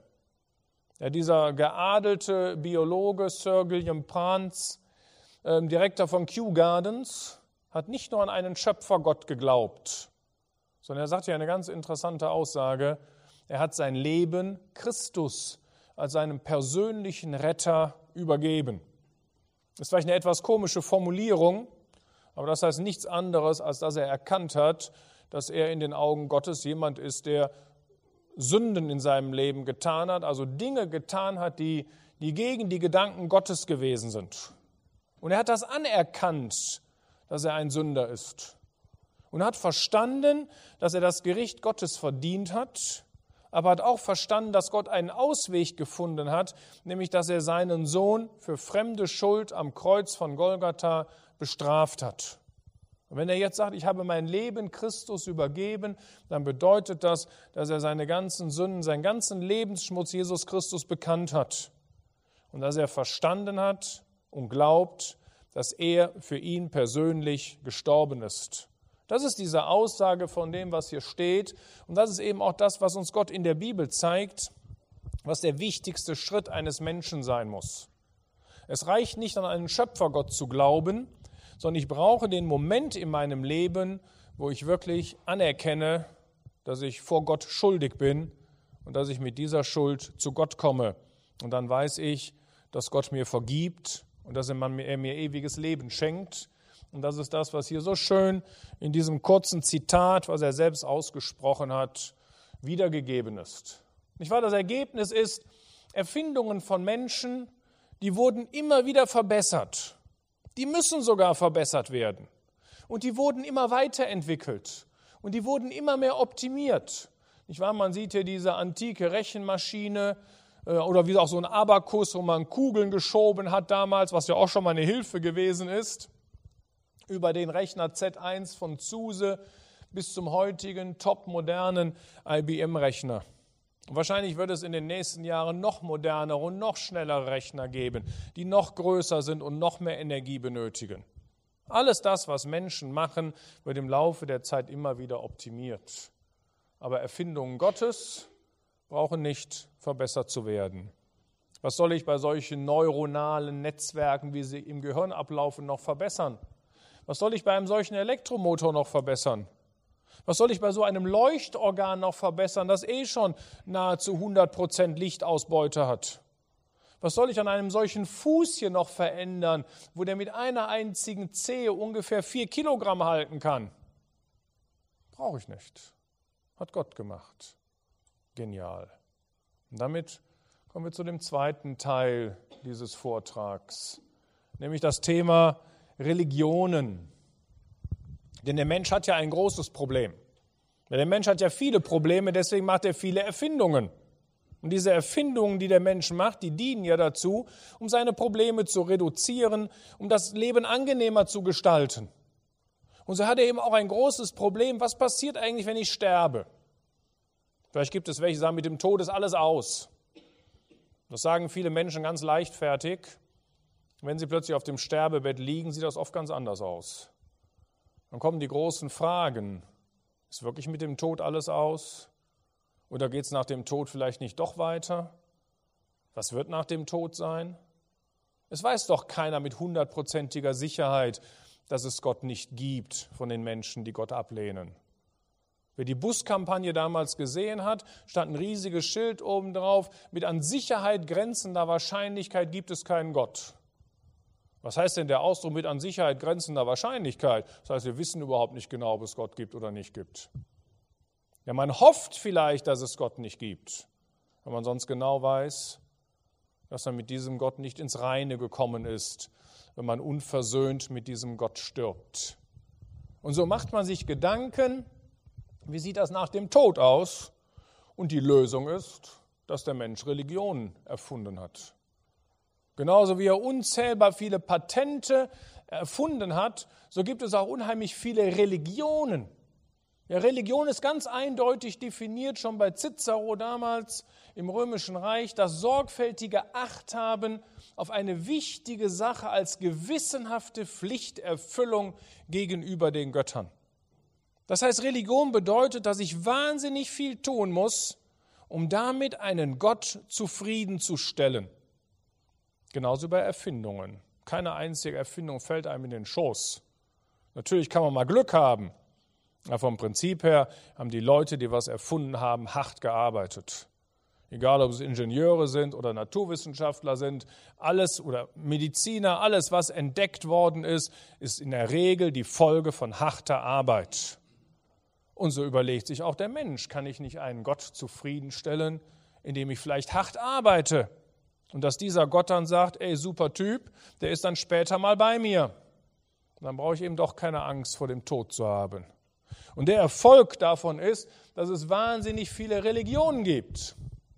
Ja, dieser geadelte Biologe Sir William Pranz, Direktor von Kew Gardens, hat nicht nur an einen Schöpfergott geglaubt, sondern er sagt hier eine ganz interessante Aussage. Er hat sein Leben Christus als seinem persönlichen Retter übergeben. Das ist vielleicht eine etwas komische Formulierung, aber das heißt nichts anderes, als dass er erkannt hat, dass er in den Augen Gottes jemand ist, der Sünden in seinem Leben getan hat, also Dinge getan hat, die gegen die Gedanken Gottes gewesen sind. Und er hat das anerkannt, dass er ein Sünder ist. Und hat verstanden, dass er das Gericht Gottes verdient hat, aber hat auch verstanden, dass Gott einen Ausweg gefunden hat, nämlich dass er seinen Sohn für fremde Schuld am Kreuz von Golgatha bestraft hat. Und wenn er jetzt sagt, ich habe mein Leben Christus übergeben, dann bedeutet das, dass er seine ganzen Sünden, seinen ganzen Lebensschmutz Jesus Christus bekannt hat. Und dass er verstanden hat und glaubt, dass er für ihn persönlich gestorben ist. Das ist diese Aussage von dem, was hier steht. Und das ist eben auch das, was uns Gott in der Bibel zeigt, was der wichtigste Schritt eines Menschen sein muss. Es reicht nicht, an einen Schöpfergott zu glauben, sondern ich brauche den Moment in meinem Leben, wo ich wirklich anerkenne, dass ich vor Gott schuldig bin und dass ich mit dieser Schuld zu Gott komme. Und dann weiß ich, dass Gott mir vergibt und dass er mir ewiges Leben schenkt. Und das ist das, was hier so schön in diesem kurzen Zitat, was er selbst ausgesprochen hat, wiedergegeben ist. Nicht wahr? Das Ergebnis ist, Erfindungen von Menschen, die wurden immer wieder verbessert. Die müssen sogar verbessert werden. Und die wurden immer weiterentwickelt. Und die wurden immer mehr optimiert. Nicht wahr? Man sieht hier diese antike Rechenmaschine oder wie auch so ein Abakus, wo man Kugeln geschoben hat damals, was ja auch schon mal eine Hilfe gewesen ist, über den Rechner Z1 von Zuse bis zum heutigen topmodernen IBM-Rechner. Und wahrscheinlich wird es in den nächsten Jahren noch modernere und noch schnellere Rechner geben, die noch größer sind und noch mehr Energie benötigen. Alles das, was Menschen machen, wird im Laufe der Zeit immer wieder optimiert. Aber Erfindungen Gottes brauchen nicht verbessert zu werden. Was soll ich bei solchen neuronalen Netzwerken, wie sie im Gehirn ablaufen, noch verbessern? Was soll ich bei einem solchen Elektromotor noch verbessern? Was soll ich bei so einem Leuchtorgan noch verbessern, das schon nahezu 100% Lichtausbeute hat? Was soll ich an einem solchen Fuß hier noch verändern, wo der mit einer einzigen Zehe ungefähr 4 Kilogramm halten kann? Brauche ich nicht. Hat Gott gemacht. Genial. Und damit kommen wir zu dem zweiten Teil dieses Vortrags, nämlich das Thema Religionen. Denn der Mensch hat ja ein großes Problem. Der Mensch hat ja viele Probleme, deswegen macht er viele Erfindungen. Und diese Erfindungen, die der Mensch macht, die dienen ja dazu, um seine Probleme zu reduzieren, um das Leben angenehmer zu gestalten. Und so hat er eben auch ein großes Problem. Was passiert eigentlich, wenn ich sterbe? Vielleicht gibt es welche, die sagen, mit dem Tod ist alles aus. Das sagen viele Menschen ganz leichtfertig. Wenn sie plötzlich auf dem Sterbebett liegen, sieht das oft ganz anders aus. Dann kommen die großen Fragen. Ist wirklich mit dem Tod alles aus? Oder geht es nach dem Tod vielleicht nicht doch weiter? Was wird nach dem Tod sein? Es weiß doch keiner mit 100%iger Sicherheit, dass es Gott nicht gibt von den Menschen, die Gott ablehnen. Wer die Buskampagne damals gesehen hat, stand ein riesiges Schild oben drauf, mit an Sicherheit grenzender Wahrscheinlichkeit gibt es keinen Gott. Was heißt denn der Ausdruck mit an Sicherheit grenzender Wahrscheinlichkeit? Das heißt, wir wissen überhaupt nicht genau, ob es Gott gibt oder nicht gibt. Ja, man hofft vielleicht, dass es Gott nicht gibt, wenn man sonst genau weiß, dass man mit diesem Gott nicht ins Reine gekommen ist, wenn man unversöhnt mit diesem Gott stirbt. Und so macht man sich Gedanken, wie sieht das nach dem Tod aus? Und die Lösung ist, dass der Mensch Religionen erfunden hat. Genauso wie er unzählbar viele Patente erfunden hat, so gibt es auch unheimlich viele Religionen. Ja, Religion ist ganz eindeutig definiert, schon bei Cicero damals im Römischen Reich, das sorgfältige Achthaben auf eine wichtige Sache als gewissenhafte Pflichterfüllung gegenüber den Göttern. Das heißt, Religion bedeutet, dass ich wahnsinnig viel tun muss, um damit einen Gott zufriedenzustellen. Genauso bei Erfindungen. Keine einzige Erfindung fällt einem in den Schoß. Natürlich kann man mal Glück haben. Aber vom Prinzip her haben die Leute, die was erfunden haben, hart gearbeitet. Egal, ob es Ingenieure sind oder Naturwissenschaftler sind, alles oder Mediziner, alles, was entdeckt worden ist in der Regel die Folge von harter Arbeit. Und so überlegt sich auch der Mensch, kann ich nicht einen Gott zufriedenstellen, indem ich vielleicht hart arbeite? Und dass dieser Gott dann sagt, ey, super Typ, der ist dann später mal bei mir. Und dann brauche ich eben doch keine Angst vor dem Tod zu haben. Und der Erfolg davon ist, dass es wahnsinnig viele Religionen gibt.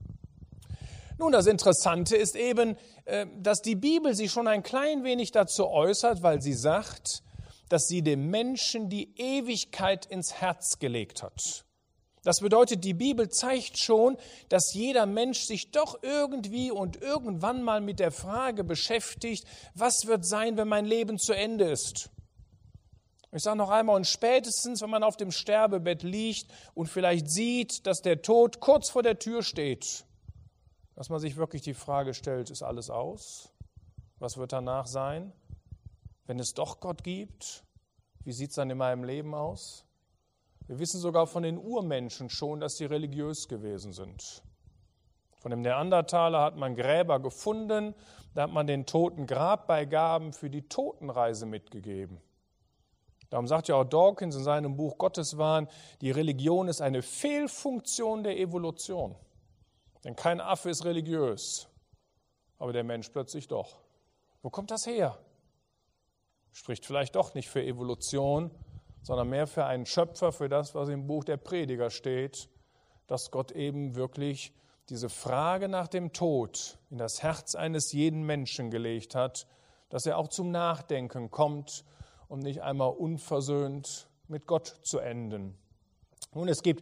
Nun, das Interessante ist eben, dass die Bibel sich schon ein klein wenig dazu äußert, weil sie sagt, dass sie dem Menschen die Ewigkeit ins Herz gelegt hat. Das bedeutet, die Bibel zeigt schon, dass jeder Mensch sich doch irgendwie und irgendwann mal mit der Frage beschäftigt, was wird sein, wenn mein Leben zu Ende ist? Ich sage noch einmal, und spätestens, wenn man auf dem Sterbebett liegt und vielleicht sieht, dass der Tod kurz vor der Tür steht, dass man sich wirklich die Frage stellt, ist alles aus? Was wird danach sein? Wenn es doch Gott gibt, wie sieht es dann in meinem Leben aus? Wir wissen sogar von den Urmenschen schon, dass sie religiös gewesen sind. Von dem Neandertaler hat man Gräber gefunden, da hat man den Toten Grabbeigaben für die Totenreise mitgegeben. Darum sagt ja auch Dawkins in seinem Buch Gotteswahn, die Religion ist eine Fehlfunktion der Evolution. Denn kein Affe ist religiös, aber der Mensch plötzlich doch. Wo kommt das her? Spricht vielleicht doch nicht für Evolution, sondern mehr für einen Schöpfer, für das, was im Buch der Prediger steht, dass Gott eben wirklich diese Frage nach dem Tod in das Herz eines jeden Menschen gelegt hat, dass er auch zum Nachdenken kommt, um nicht einmal unversöhnt mit Gott zu enden. Nun, es gibt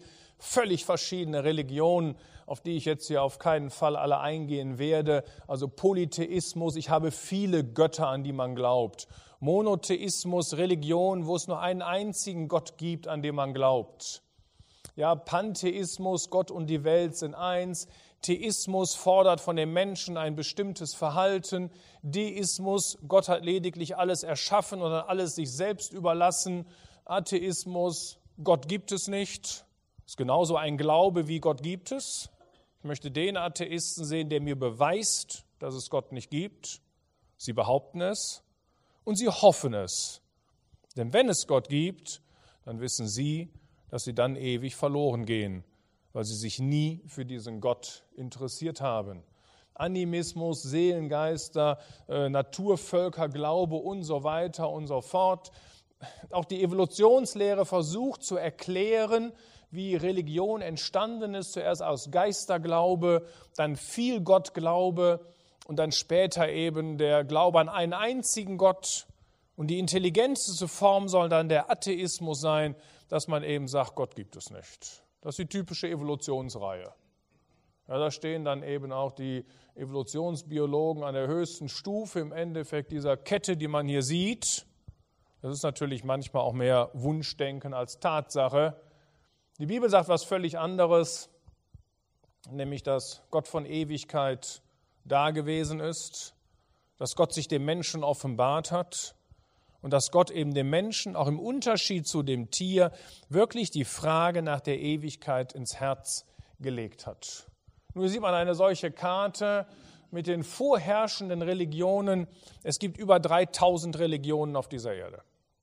völlig verschiedene Religionen, auf die ich jetzt hier auf keinen Fall alle eingehen werde. Also Polytheismus, ich habe viele Götter, an die man glaubt. Monotheismus, Religion, wo es nur einen einzigen Gott gibt, an den man glaubt. Ja, Pantheismus, Gott und die Welt sind eins. Theismus fordert von dem Menschen ein bestimmtes Verhalten. Deismus, Gott hat lediglich alles erschaffen und hat alles sich selbst überlassen. Atheismus, Gott gibt es nicht. Ist genauso ein Glaube wie Gott gibt es. Ich möchte den Atheisten sehen, der mir beweist, dass es Gott nicht gibt. Sie behaupten es und sie hoffen es. Denn wenn es Gott gibt, dann wissen sie, dass sie dann ewig verloren gehen, weil sie sich nie für diesen Gott interessiert haben. Animismus, Seelengeister, Naturvölkerglaube und so weiter und so fort. Auch die Evolutionslehre versucht zu erklären, wie Religion entstanden ist. Zuerst aus Geisterglaube, dann Vielgottglaube und dann später eben der Glaube an einen einzigen Gott. Und die intelligenteste Form soll dann der Atheismus sein, dass man eben sagt, Gott gibt es nicht. Das ist die typische Evolutionsreihe. Ja, da stehen dann eben auch die Evolutionsbiologen an der höchsten Stufe im Endeffekt dieser Kette, die man hier sieht. Das ist natürlich manchmal auch mehr Wunschdenken als Tatsache. Die Bibel sagt was völlig anderes, nämlich, dass Gott von Ewigkeit da gewesen ist, dass Gott sich dem Menschen offenbart hat und dass Gott eben dem Menschen, auch im Unterschied zu dem Tier, wirklich die Frage nach der Ewigkeit ins Herz gelegt hat. Nun sieht man eine solche Karte mit den vorherrschenden Religionen. Es gibt über 3000 Religionen auf dieser Erde.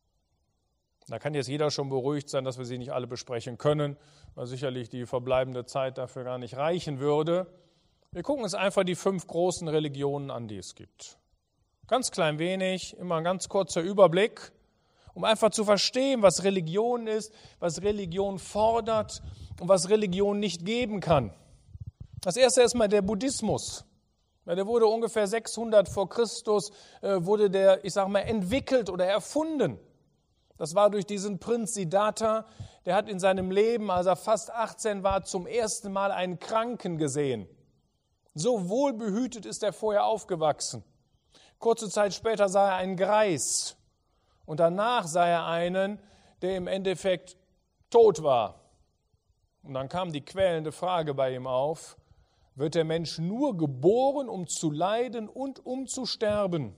Da kann jetzt jeder schon beruhigt sein, dass wir sie nicht alle besprechen können, weil sicherlich die verbleibende Zeit dafür gar nicht reichen würde. Wir gucken uns einfach die 5 großen Religionen an, die es gibt. Ganz klein wenig, immer ein ganz kurzer Überblick, um einfach zu verstehen, was Religion ist, was Religion fordert und was Religion nicht geben kann. Das erste ist mal der Buddhismus. Der wurde ungefähr 600 vor Christus, entwickelt oder erfunden. Das war durch diesen Prinz Siddhartha, der hat in seinem Leben, als er fast 18 war, zum ersten Mal einen Kranken gesehen. So wohlbehütet ist er vorher aufgewachsen. Kurze Zeit später sah er einen Greis und danach sah er einen, der im Endeffekt tot war. Und dann kam die quälende Frage bei ihm auf, wird der Mensch nur geboren, um zu leiden und um zu sterben?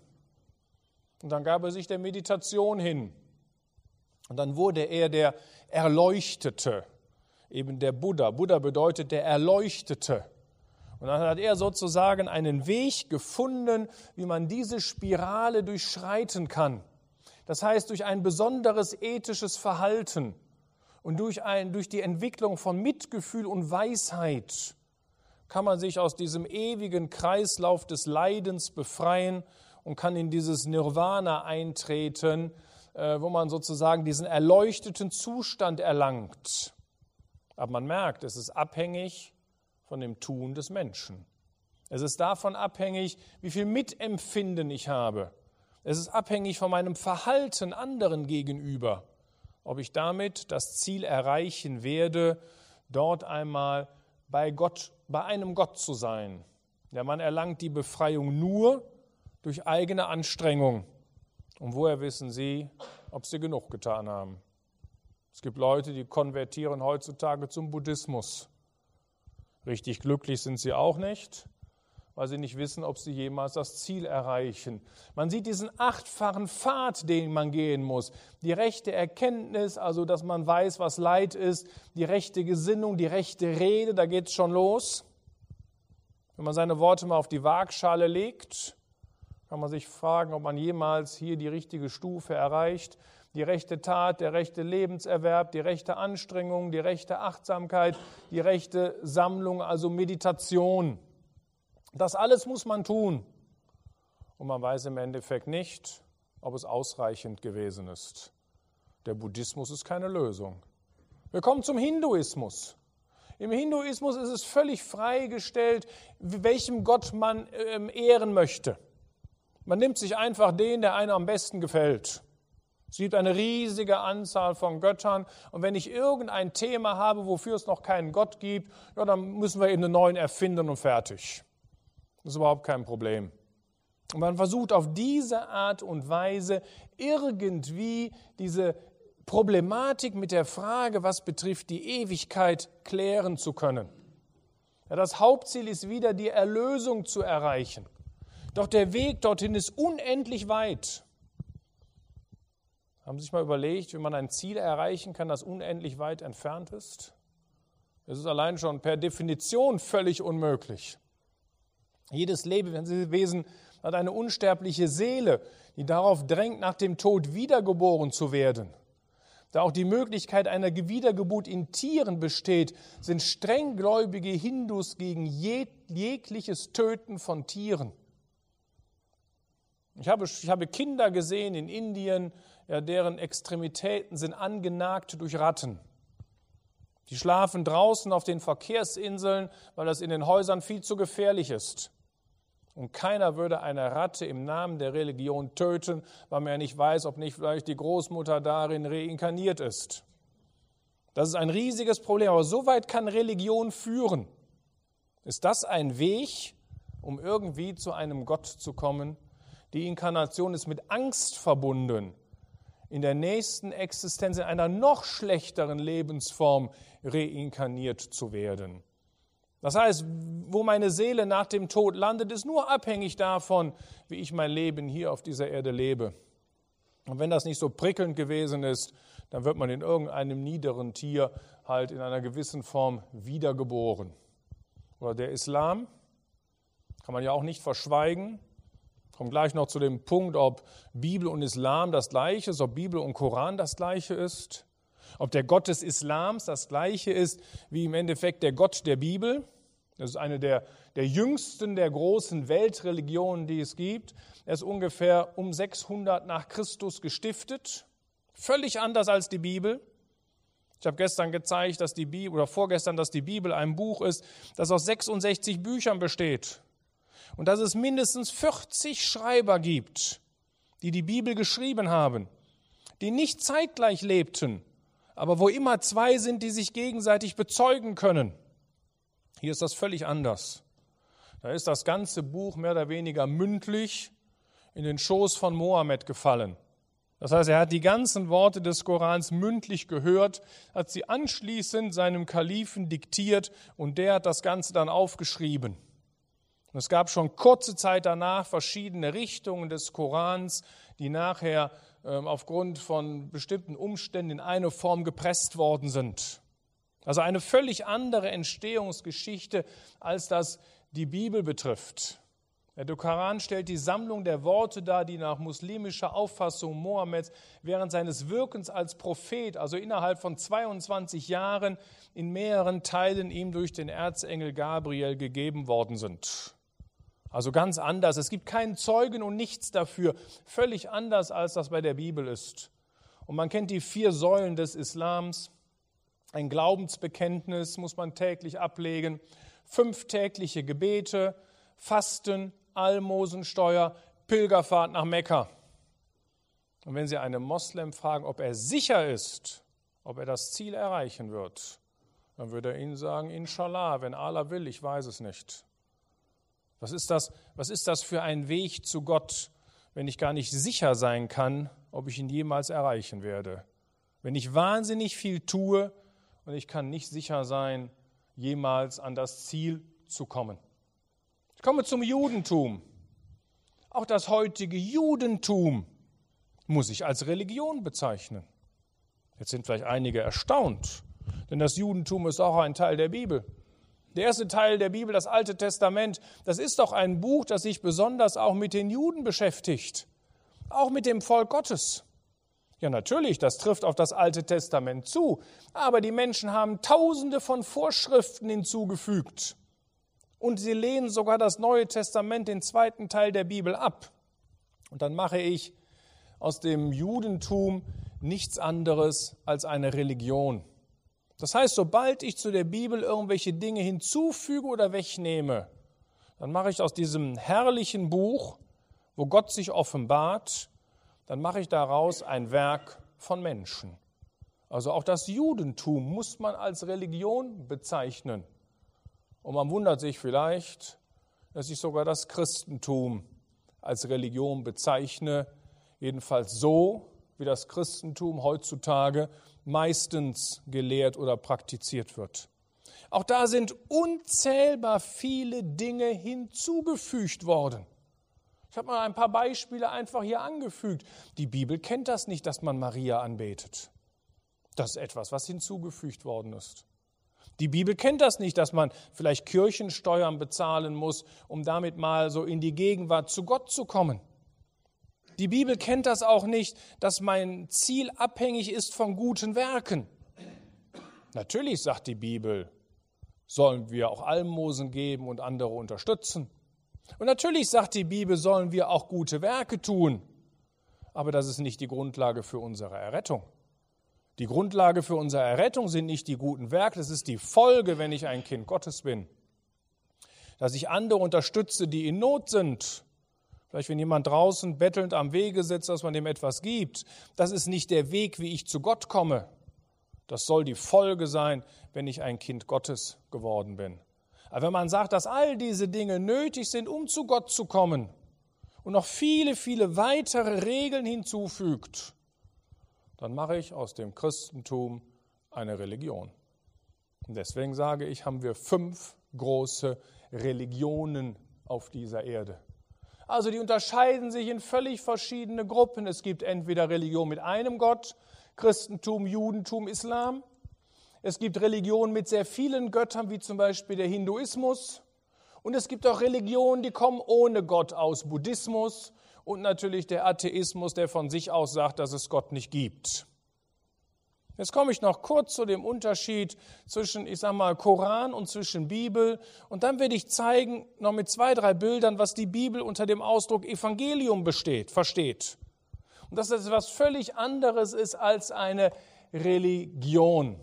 Und dann gab er sich der Meditation hin. Und dann wurde er der Erleuchtete, eben der Buddha. Buddha bedeutet der Erleuchtete. Und dann hat er sozusagen einen Weg gefunden, wie man diese Spirale durchschreiten kann. Das heißt, durch ein besonderes ethisches Verhalten und durch die Entwicklung von Mitgefühl und Weisheit kann man sich aus diesem ewigen Kreislauf des Leidens befreien und kann in dieses Nirvana eintreten, wo man sozusagen diesen erleuchteten Zustand erlangt. Aber man merkt, es ist abhängig von dem Tun des Menschen. Es ist davon abhängig, wie viel Mitempfinden ich habe. Es ist abhängig von meinem Verhalten anderen gegenüber, ob ich damit das Ziel erreichen werde, dort einmal bei einem Gott zu sein. Der Mann erlangt die Befreiung nur durch eigene Anstrengung. Und woher wissen Sie, ob Sie genug getan haben? Es gibt Leute, die konvertieren heutzutage zum Buddhismus. Richtig glücklich sind sie auch nicht, weil sie nicht wissen, ob sie jemals das Ziel erreichen. Man sieht diesen 8-fachen Pfad, den man gehen muss. Die rechte Erkenntnis, also dass man weiß, was Leid ist, die rechte Gesinnung, die rechte Rede, da geht es schon los. Wenn man seine Worte mal auf die Waagschale legt, kann man sich fragen, ob man jemals hier die richtige Stufe erreicht. Die rechte Tat, der rechte Lebenserwerb, die rechte Anstrengung, die rechte Achtsamkeit, die rechte Sammlung, also Meditation. Das alles muss man tun. Und man weiß im Endeffekt nicht, ob es ausreichend gewesen ist. Der Buddhismus ist keine Lösung. Wir kommen zum Hinduismus. Im Hinduismus ist es völlig freigestellt, welchem Gott man ehren möchte. Man nimmt sich einfach den, der einem am besten gefällt. Es gibt eine riesige Anzahl von Göttern und wenn ich irgendein Thema habe, wofür es noch keinen Gott gibt, ja, dann müssen wir eben einen neuen erfinden und fertig. Das ist überhaupt kein Problem. Und man versucht auf diese Art und Weise irgendwie diese Problematik mit der Frage, was betrifft die Ewigkeit, klären zu können. Ja, das Hauptziel ist wieder, die Erlösung zu erreichen. Doch der Weg dorthin ist unendlich weit. Haben Sie sich mal überlegt, wie man ein Ziel erreichen kann, das unendlich weit entfernt ist? Es ist allein schon per Definition völlig unmöglich. Jedes Lebewesen hat eine unsterbliche Seele, die darauf drängt, nach dem Tod wiedergeboren zu werden. Da auch die Möglichkeit einer Wiedergeburt in Tieren besteht, sind strenggläubige Hindus gegen jegliches Töten von Tieren. Ich habe Kinder gesehen in Indien, ja, deren Extremitäten sind angenagt durch Ratten. Die schlafen draußen auf den Verkehrsinseln, weil das in den Häusern viel zu gefährlich ist. Und keiner würde eine Ratte im Namen der Religion töten, weil man ja nicht weiß, ob nicht vielleicht die Großmutter darin reinkarniert ist. Das ist ein riesiges Problem, aber so weit kann Religion führen. Ist das ein Weg, um irgendwie zu einem Gott zu kommen? Die Inkarnation ist mit Angst verbunden, in der nächsten Existenz in einer noch schlechteren Lebensform reinkarniert zu werden. Das heißt, wo meine Seele nach dem Tod landet, ist nur abhängig davon, wie ich mein Leben hier auf dieser Erde lebe. Und wenn das nicht so prickelnd gewesen ist, dann wird man in irgendeinem niederen Tier halt in einer gewissen Form wiedergeboren. Oder der Islam, kann man ja auch nicht verschweigen. Ich komme gleich noch zu dem Punkt, ob Bibel und Islam das Gleiche ist, ob Bibel und Koran das Gleiche ist, ob der Gott des Islams das Gleiche ist wie im Endeffekt der Gott der Bibel. Das ist eine der jüngsten, der großen Weltreligionen, die es gibt. Er ist ungefähr um 600 nach Christus gestiftet, völlig anders als die Bibel. Ich habe gestern gezeigt, dass die Bibel, oder vorgestern, dass die Bibel ein Buch ist, das aus 66 Büchern besteht. Und dass es mindestens 40 Schreiber gibt, die die Bibel geschrieben haben, die nicht zeitgleich lebten, aber wo immer zwei sind, die sich gegenseitig bezeugen können. Hier ist das völlig anders. Da ist das ganze Buch mehr oder weniger mündlich in den Schoß von Mohammed gefallen. Das heißt, er hat die ganzen Worte des Korans mündlich gehört, hat sie anschließend seinem Kalifen diktiert und der hat das Ganze dann aufgeschrieben. Und es gab schon kurze Zeit danach verschiedene Richtungen des Korans, die nachher aufgrund von bestimmten Umständen in eine Form gepresst worden sind. Also eine völlig andere Entstehungsgeschichte, als das die Bibel betrifft. Der Koran stellt die Sammlung der Worte dar, die nach muslimischer Auffassung Mohammeds während seines Wirkens als Prophet, also innerhalb von 22 Jahren, in mehreren Teilen ihm durch den Erzengel Gabriel gegeben worden sind. Also ganz anders. Es gibt keinen Zeugen und nichts dafür. Völlig anders, als das bei der Bibel ist. Und man kennt die 4 Säulen des Islams. Ein Glaubensbekenntnis muss man täglich ablegen. 5 tägliche Gebete, Fasten, Almosensteuer, Pilgerfahrt nach Mekka. Und wenn Sie einen Moslem fragen, ob er sicher ist, ob er das Ziel erreichen wird, dann würde er Ihnen sagen, Inshallah, wenn Allah will, ich weiß es nicht. Was ist das für ein Weg zu Gott, wenn ich gar nicht sicher sein kann, ob ich ihn jemals erreichen werde? Wenn ich wahnsinnig viel tue und ich kann nicht sicher sein, jemals an das Ziel zu kommen. Ich komme zum Judentum. Auch das heutige Judentum muss ich als Religion bezeichnen. Jetzt sind vielleicht einige erstaunt, denn das Judentum ist auch ein Teil der Bibel. Der erste Teil der Bibel, das Alte Testament, das ist doch ein Buch, das sich besonders auch mit den Juden beschäftigt, auch mit dem Volk Gottes. Ja, natürlich, das trifft auf das Alte Testament zu, aber die Menschen haben Tausende von Vorschriften hinzugefügt und sie lehnen sogar das Neue Testament, den zweiten Teil der Bibel, ab. Und dann mache ich aus dem Judentum nichts anderes als eine Religion. Das heißt, sobald ich zu der Bibel irgendwelche Dinge hinzufüge oder wegnehme, dann mache ich aus diesem herrlichen Buch, wo Gott sich offenbart, dann mache ich daraus ein Werk von Menschen. Also auch das Judentum muss man als Religion bezeichnen. Und man wundert sich vielleicht, dass ich sogar das Christentum als Religion bezeichne, jedenfalls so, wie das Christentum heutzutage meistens gelehrt oder praktiziert wird. Auch da sind unzählbar viele Dinge hinzugefügt worden. Ich habe mal ein paar Beispiele einfach hier angefügt. Die Bibel kennt das nicht, dass man Maria anbetet. Das ist etwas, was hinzugefügt worden ist. Die Bibel kennt das nicht, dass man vielleicht Kirchensteuern bezahlen muss, um damit mal so in die Gegenwart zu Gott zu kommen. Die Bibel kennt das auch nicht, dass mein Ziel abhängig ist von guten Werken. Natürlich sagt die Bibel, sollen wir auch Almosen geben und andere unterstützen. Und natürlich sagt die Bibel, sollen wir auch gute Werke tun. Aber das ist nicht die Grundlage für unsere Errettung. Die Grundlage für unsere Errettung sind nicht die guten Werke, das ist die Folge, wenn ich ein Kind Gottes bin. Dass ich andere unterstütze, die in Not sind. Vielleicht wenn jemand draußen bettelnd am Wege sitzt, dass man dem etwas gibt. Das ist nicht der Weg, wie ich zu Gott komme. Das soll die Folge sein, wenn ich ein Kind Gottes geworden bin. Aber wenn man sagt, dass all diese Dinge nötig sind, um zu Gott zu kommen und noch viele, viele weitere Regeln hinzufügt, dann mache ich aus dem Christentum eine Religion. Und deswegen sage ich, haben wir 5 große Religionen auf dieser Erde. Also die unterscheiden sich in völlig verschiedene Gruppen. Es gibt entweder Religion mit einem Gott, Christentum, Judentum, Islam. Es gibt Religionen mit sehr vielen Göttern, wie zum Beispiel der Hinduismus. Und es gibt auch Religionen, die kommen ohne Gott aus, Buddhismus und natürlich der Atheismus, der von sich aus sagt, dass es Gott nicht gibt. Jetzt komme ich noch kurz zu dem Unterschied zwischen, Koran und zwischen Bibel. Und dann werde ich zeigen, noch mit 2, 3 Bildern, was die Bibel unter dem Ausdruck Evangelium versteht. Und dass das etwas völlig anderes ist als eine Religion.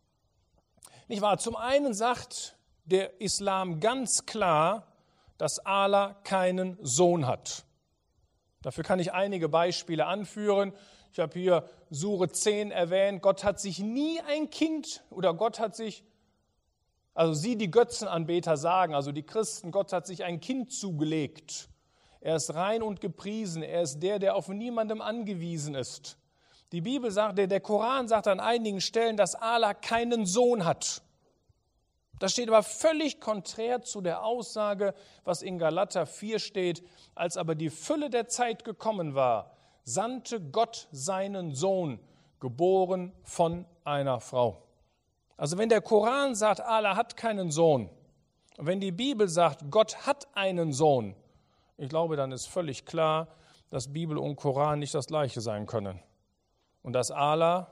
Nicht wahr? Zum einen sagt der Islam ganz klar, dass Allah keinen Sohn hat. Dafür kann ich einige Beispiele anführen. Ich habe hier Sure 10 erwähnt. Gott hat sich nie ein Kind oder Gott hat sich, also sie, die Götzenanbeter sagen, also die Christen, Gott hat sich ein Kind zugelegt. Er ist rein und gepriesen. Er ist der auf niemandem angewiesen ist. Die Bibel sagt, der Koran sagt an einigen Stellen, dass Allah keinen Sohn hat. Das steht aber völlig konträr zu der Aussage, was in Galater 4 steht, als aber die Fülle der Zeit gekommen war, sandte Gott seinen Sohn, geboren von einer Frau. Also wenn der Koran sagt, Allah hat keinen Sohn, und wenn die Bibel sagt, Gott hat einen Sohn, ich glaube, dann ist völlig klar, dass Bibel und Koran nicht das Gleiche sein können. Und dass Allah,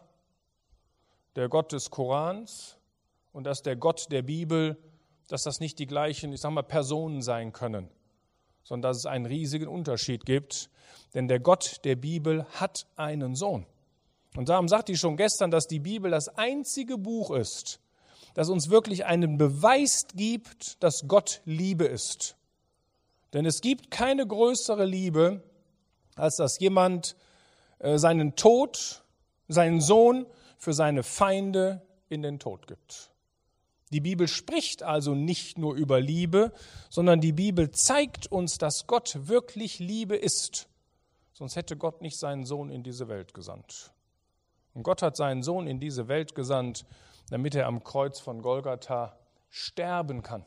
der Gott des Korans, und dass der Gott der Bibel, dass das nicht die gleichen, Personen sein können, sondern dass es einen riesigen Unterschied gibt. Denn der Gott der Bibel hat einen Sohn. Und darum sagte ich schon gestern, dass die Bibel das einzige Buch ist, das uns wirklich einen Beweis gibt, dass Gott Liebe ist. Denn es gibt keine größere Liebe, als dass jemand seinen Tod, seinen Sohn für seine Feinde in den Tod gibt. Die Bibel spricht also nicht nur über Liebe, sondern die Bibel zeigt uns, dass Gott wirklich Liebe ist. Sonst hätte Gott nicht seinen Sohn in diese Welt gesandt. Und Gott hat seinen Sohn in diese Welt gesandt, damit er am Kreuz von Golgatha sterben kann.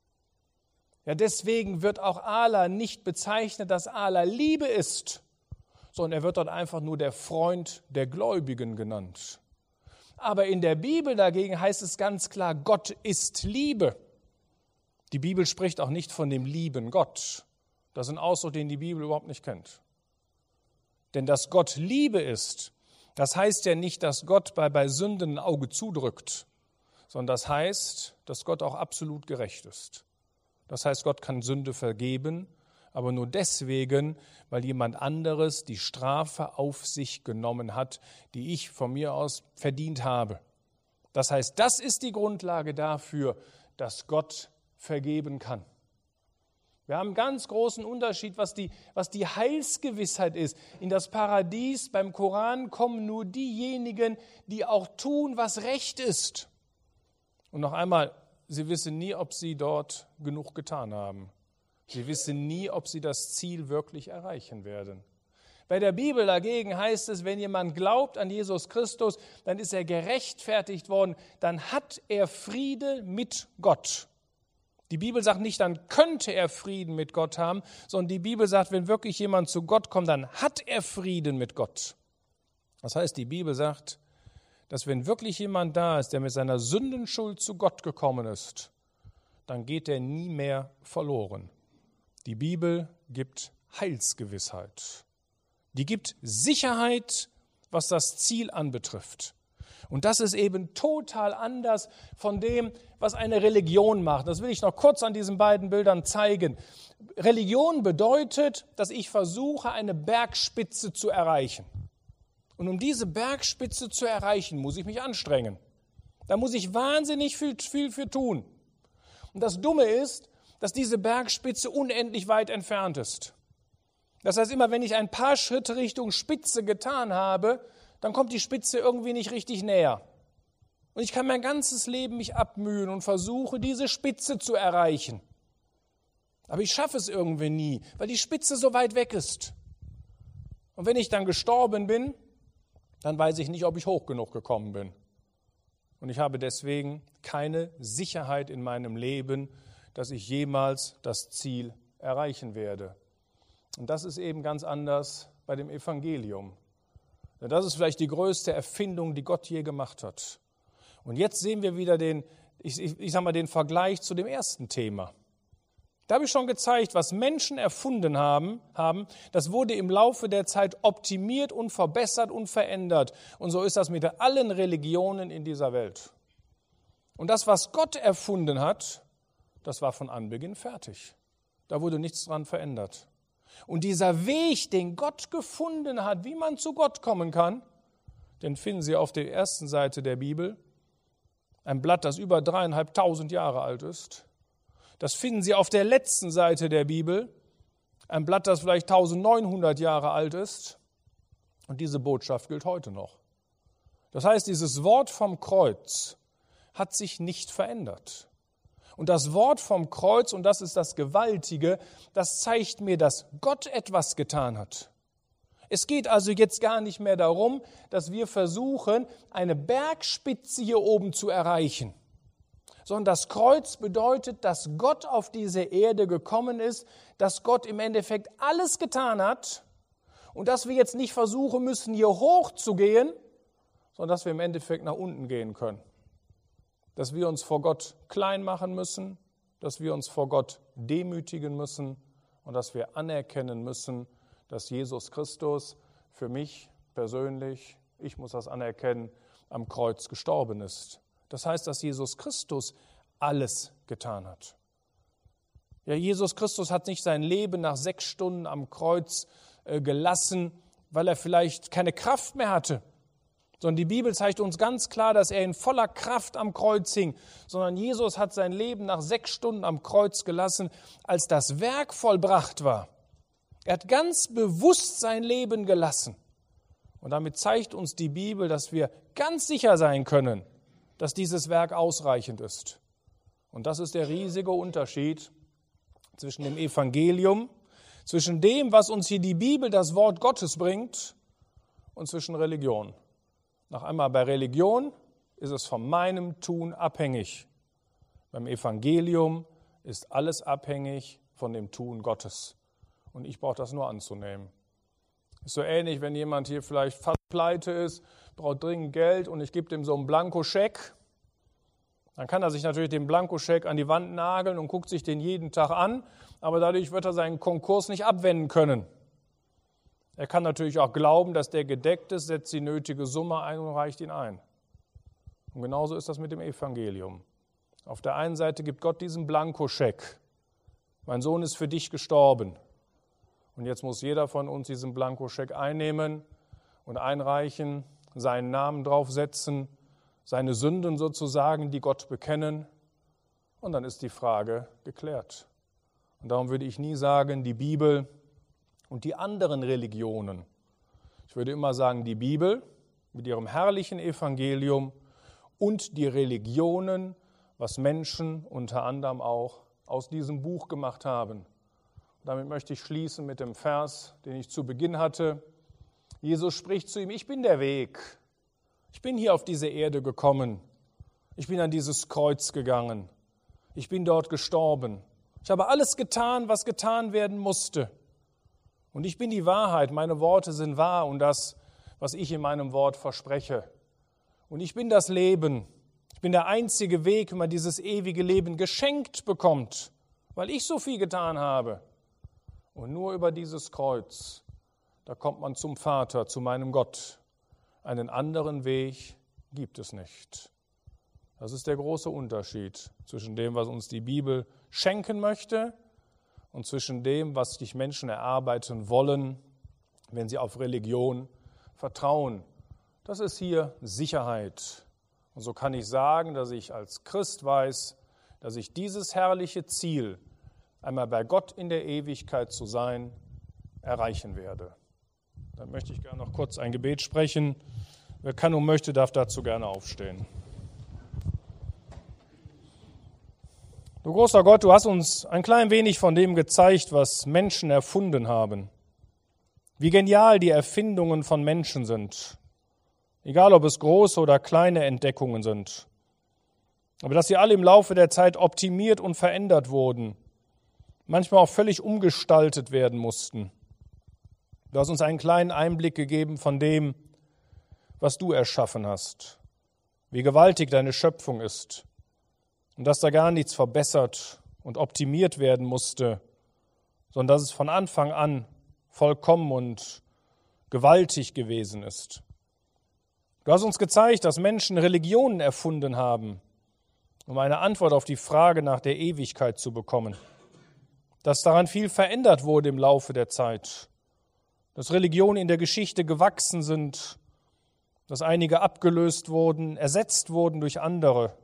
Ja, deswegen wird auch Allah nicht bezeichnet, dass Allah Liebe ist, sondern er wird dort einfach nur der Freund der Gläubigen genannt. Aber in der Bibel dagegen heißt es ganz klar, Gott ist Liebe. Die Bibel spricht auch nicht von dem lieben Gott. Das ist ein Ausdruck, den die Bibel überhaupt nicht kennt. Denn dass Gott Liebe ist, das heißt ja nicht, dass Gott bei Sünden ein Auge zudrückt, sondern das heißt, dass Gott auch absolut gerecht ist. Das heißt, Gott kann Sünde vergeben, aber nur deswegen, weil jemand anderes die Strafe auf sich genommen hat, die ich von mir aus verdient habe. Das heißt, das ist die Grundlage dafür, dass Gott vergeben kann. Wir haben einen ganz großen Unterschied, was die Heilsgewissheit ist. In das Paradies beim Koran kommen nur diejenigen, die auch tun, was recht ist. Und noch einmal, sie wissen nie, ob sie dort genug getan haben. Sie wissen nie, ob sie das Ziel wirklich erreichen werden. Bei der Bibel dagegen heißt es, wenn jemand glaubt an Jesus Christus, dann ist er gerechtfertigt worden, dann hat er Friede mit Gott. Die Bibel sagt nicht, dann könnte er Frieden mit Gott haben, sondern die Bibel sagt, wenn wirklich jemand zu Gott kommt, dann hat er Frieden mit Gott. Das heißt, die Bibel sagt, dass wenn wirklich jemand da ist, der mit seiner Sündenschuld zu Gott gekommen ist, dann geht er nie mehr verloren. Die Bibel gibt Heilsgewissheit. Die gibt Sicherheit, was das Ziel anbetrifft. Und das ist eben total anders von dem, was eine Religion macht. Das will ich noch kurz an diesen beiden Bildern zeigen. Religion bedeutet, dass ich versuche, eine Bergspitze zu erreichen. Und um diese Bergspitze zu erreichen, muss ich mich anstrengen. Da muss ich wahnsinnig viel für tun. Und das Dumme ist, dass diese Bergspitze unendlich weit entfernt ist. Das heißt, immer wenn ich ein paar Schritte Richtung Spitze getan habe, dann kommt die Spitze irgendwie nicht richtig näher. Und ich kann mein ganzes Leben mich abmühen und versuche, diese Spitze zu erreichen. Aber ich schaffe es irgendwie nie, weil die Spitze so weit weg ist. Und wenn ich dann gestorben bin, dann weiß ich nicht, ob ich hoch genug gekommen bin. Und ich habe deswegen keine Sicherheit in meinem Leben, dass ich jemals das Ziel erreichen werde. Und das ist eben ganz anders bei dem Evangelium. Denn das ist vielleicht die größte Erfindung, die Gott je gemacht hat. Und jetzt sehen wir wieder den Vergleich zu dem ersten Thema. Da habe ich schon gezeigt, was Menschen erfunden haben, das wurde im Laufe der Zeit optimiert und verbessert und verändert. Und so ist das mit allen Religionen in dieser Welt. Und das, was Gott erfunden hat, das war von Anbeginn fertig. Da wurde nichts dran verändert. Und dieser Weg, den Gott gefunden hat, wie man zu Gott kommen kann, den finden Sie auf der ersten Seite der Bibel. Ein Blatt, das über 3.500 Jahre alt ist. Das finden Sie auf der letzten Seite der Bibel. Ein Blatt, das vielleicht 1.900 Jahre alt ist. Und diese Botschaft gilt heute noch. Das heißt, dieses Wort vom Kreuz hat sich nicht verändert. Und das Wort vom Kreuz, und das ist das Gewaltige, das zeigt mir, dass Gott etwas getan hat. Es geht also jetzt gar nicht mehr darum, dass wir versuchen, eine Bergspitze hier oben zu erreichen, sondern das Kreuz bedeutet, dass Gott auf diese Erde gekommen ist, dass Gott im Endeffekt alles getan hat und dass wir jetzt nicht versuchen müssen, hier hoch zu gehen, sondern dass wir im Endeffekt nach unten gehen können. Dass wir uns vor Gott klein machen müssen, dass wir uns vor Gott demütigen müssen und dass wir anerkennen müssen, dass Jesus Christus für mich persönlich, ich muss das anerkennen, am Kreuz gestorben ist. Das heißt, dass Jesus Christus alles getan hat. Ja, Jesus Christus hat nicht sein Leben nach 6 Stunden am Kreuz gelassen, weil er vielleicht keine Kraft mehr hatte. Sondern die Bibel zeigt uns ganz klar, dass er in voller Kraft am Kreuz hing. Sondern Jesus hat sein Leben nach 6 Stunden am Kreuz gelassen, als das Werk vollbracht war. Er hat ganz bewusst sein Leben gelassen. Und damit zeigt uns die Bibel, dass wir ganz sicher sein können, dass dieses Werk ausreichend ist. Und das ist der riesige Unterschied zwischen dem Evangelium, zwischen dem, was uns hier die Bibel, das Wort Gottes bringt, und zwischen Religion. Noch einmal, bei Religion ist es von meinem Tun abhängig. Beim Evangelium ist alles abhängig von dem Tun Gottes. Und ich brauche das nur anzunehmen. Ist so ähnlich, wenn jemand hier vielleicht fast pleite ist, braucht dringend Geld und ich gebe dem so einen Blankoscheck. Dann kann er sich natürlich den Blankoscheck an die Wand nageln und guckt sich den jeden Tag an, aber dadurch wird er seinen Konkurs nicht abwenden können. Er kann natürlich auch glauben, dass der gedeckt ist, setzt die nötige Summe ein und reicht ihn ein. Und genauso ist das mit dem Evangelium. Auf der einen Seite gibt Gott diesen Blankoscheck. Mein Sohn ist für dich gestorben. Und jetzt muss jeder von uns diesen Blankoscheck einnehmen und einreichen, seinen Namen draufsetzen, seine Sünden sozusagen, die Gott bekennen. Und dann ist die Frage geklärt. Und darum würde ich nie sagen, die Bibel und die anderen Religionen. Ich würde immer sagen, die Bibel mit ihrem herrlichen Evangelium und die Religionen, was Menschen unter anderem auch aus diesem Buch gemacht haben. Und damit möchte ich schließen mit dem Vers, den ich zu Beginn hatte. Jesus spricht zu ihm: Ich bin der Weg. Ich bin hier auf diese Erde gekommen. Ich bin an dieses Kreuz gegangen. Ich bin dort gestorben. Ich habe alles getan, was getan werden musste. Und ich bin die Wahrheit. Meine Worte sind wahr und das, was ich in meinem Wort verspreche. Und ich bin das Leben. Ich bin der einzige Weg, wie man dieses ewige Leben geschenkt bekommt, weil ich so viel getan habe. Und nur über dieses Kreuz, da kommt man zum Vater, zu meinem Gott. Einen anderen Weg gibt es nicht. Das ist der große Unterschied zwischen dem, was uns die Bibel schenken möchte und zwischen dem, was sich Menschen erarbeiten wollen, wenn sie auf Religion vertrauen. Das ist hier Sicherheit. Und so kann ich sagen, dass ich als Christ weiß, dass ich dieses herrliche Ziel, einmal bei Gott in der Ewigkeit zu sein, erreichen werde. Dann möchte ich gerne noch kurz ein Gebet sprechen. Wer kann und möchte, darf dazu gerne aufstehen. Du großer Gott, du hast uns ein klein wenig von dem gezeigt, was Menschen erfunden haben. Wie genial die Erfindungen von Menschen sind. Egal, ob es große oder kleine Entdeckungen sind. Aber dass sie alle im Laufe der Zeit optimiert und verändert wurden. Manchmal auch völlig umgestaltet werden mussten. Du hast uns einen kleinen Einblick gegeben von dem, was du erschaffen hast. Wie gewaltig deine Schöpfung ist. Und dass da gar nichts verbessert und optimiert werden musste, sondern dass es von Anfang an vollkommen und gewaltig gewesen ist. Du hast uns gezeigt, dass Menschen Religionen erfunden haben, um eine Antwort auf die Frage nach der Ewigkeit zu bekommen. Dass daran viel verändert wurde im Laufe der Zeit. Dass Religionen in der Geschichte gewachsen sind, dass einige abgelöst wurden, ersetzt wurden durch andere.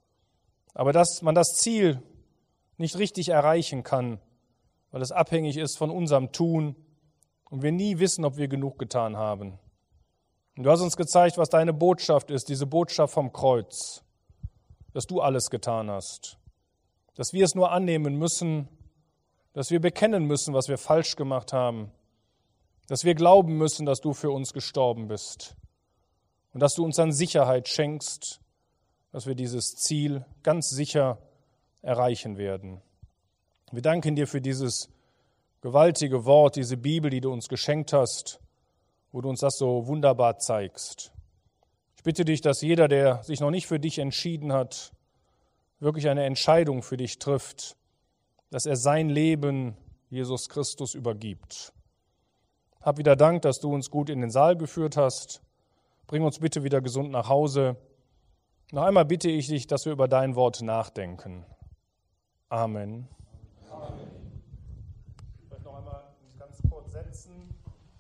Aber dass man das Ziel nicht richtig erreichen kann, weil es abhängig ist von unserem Tun und wir nie wissen, ob wir genug getan haben. Und du hast uns gezeigt, was deine Botschaft ist, diese Botschaft vom Kreuz, dass du alles getan hast, dass wir es nur annehmen müssen, dass wir bekennen müssen, was wir falsch gemacht haben, dass wir glauben müssen, dass du für uns gestorben bist und dass du uns dann Sicherheit schenkst, dass wir dieses Ziel ganz sicher erreichen werden. Wir danken dir für dieses gewaltige Wort, diese Bibel, die du uns geschenkt hast, wo du uns das so wunderbar zeigst. Ich bitte dich, dass jeder, der sich noch nicht für dich entschieden hat, wirklich eine Entscheidung für dich trifft, dass er sein Leben Jesus Christus übergibt. Hab wieder Dank, dass du uns gut in den Saal geführt hast. Bring uns bitte wieder gesund nach Hause. Noch einmal bitte ich dich, dass wir über dein Wort nachdenken. Amen. Amen. Ich möchte noch einmal ganz kurz setzen.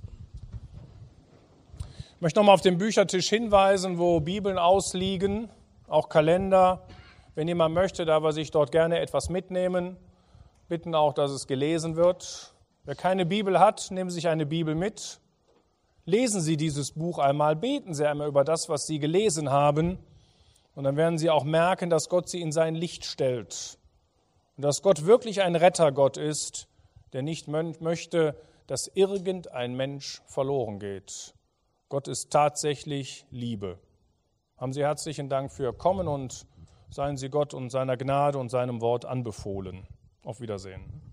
Ich möchte noch mal auf den Büchertisch hinweisen, wo Bibeln ausliegen, auch Kalender. Wenn jemand möchte, darf er sich dort gerne etwas mitnehmen. Bitten auch, dass es gelesen wird. Wer keine Bibel hat, nehmen Sie sich eine Bibel mit. Lesen Sie dieses Buch einmal, beten Sie einmal über das, was Sie gelesen haben. Und dann werden Sie auch merken, dass Gott Sie in sein Licht stellt. Und dass Gott wirklich ein Rettergott ist, der nicht möchte, dass irgendein Mensch verloren geht. Gott ist tatsächlich Liebe. Haben Sie herzlichen Dank für Ihr Kommen und seien Sie Gott und seiner Gnade und seinem Wort anbefohlen. Auf Wiedersehen.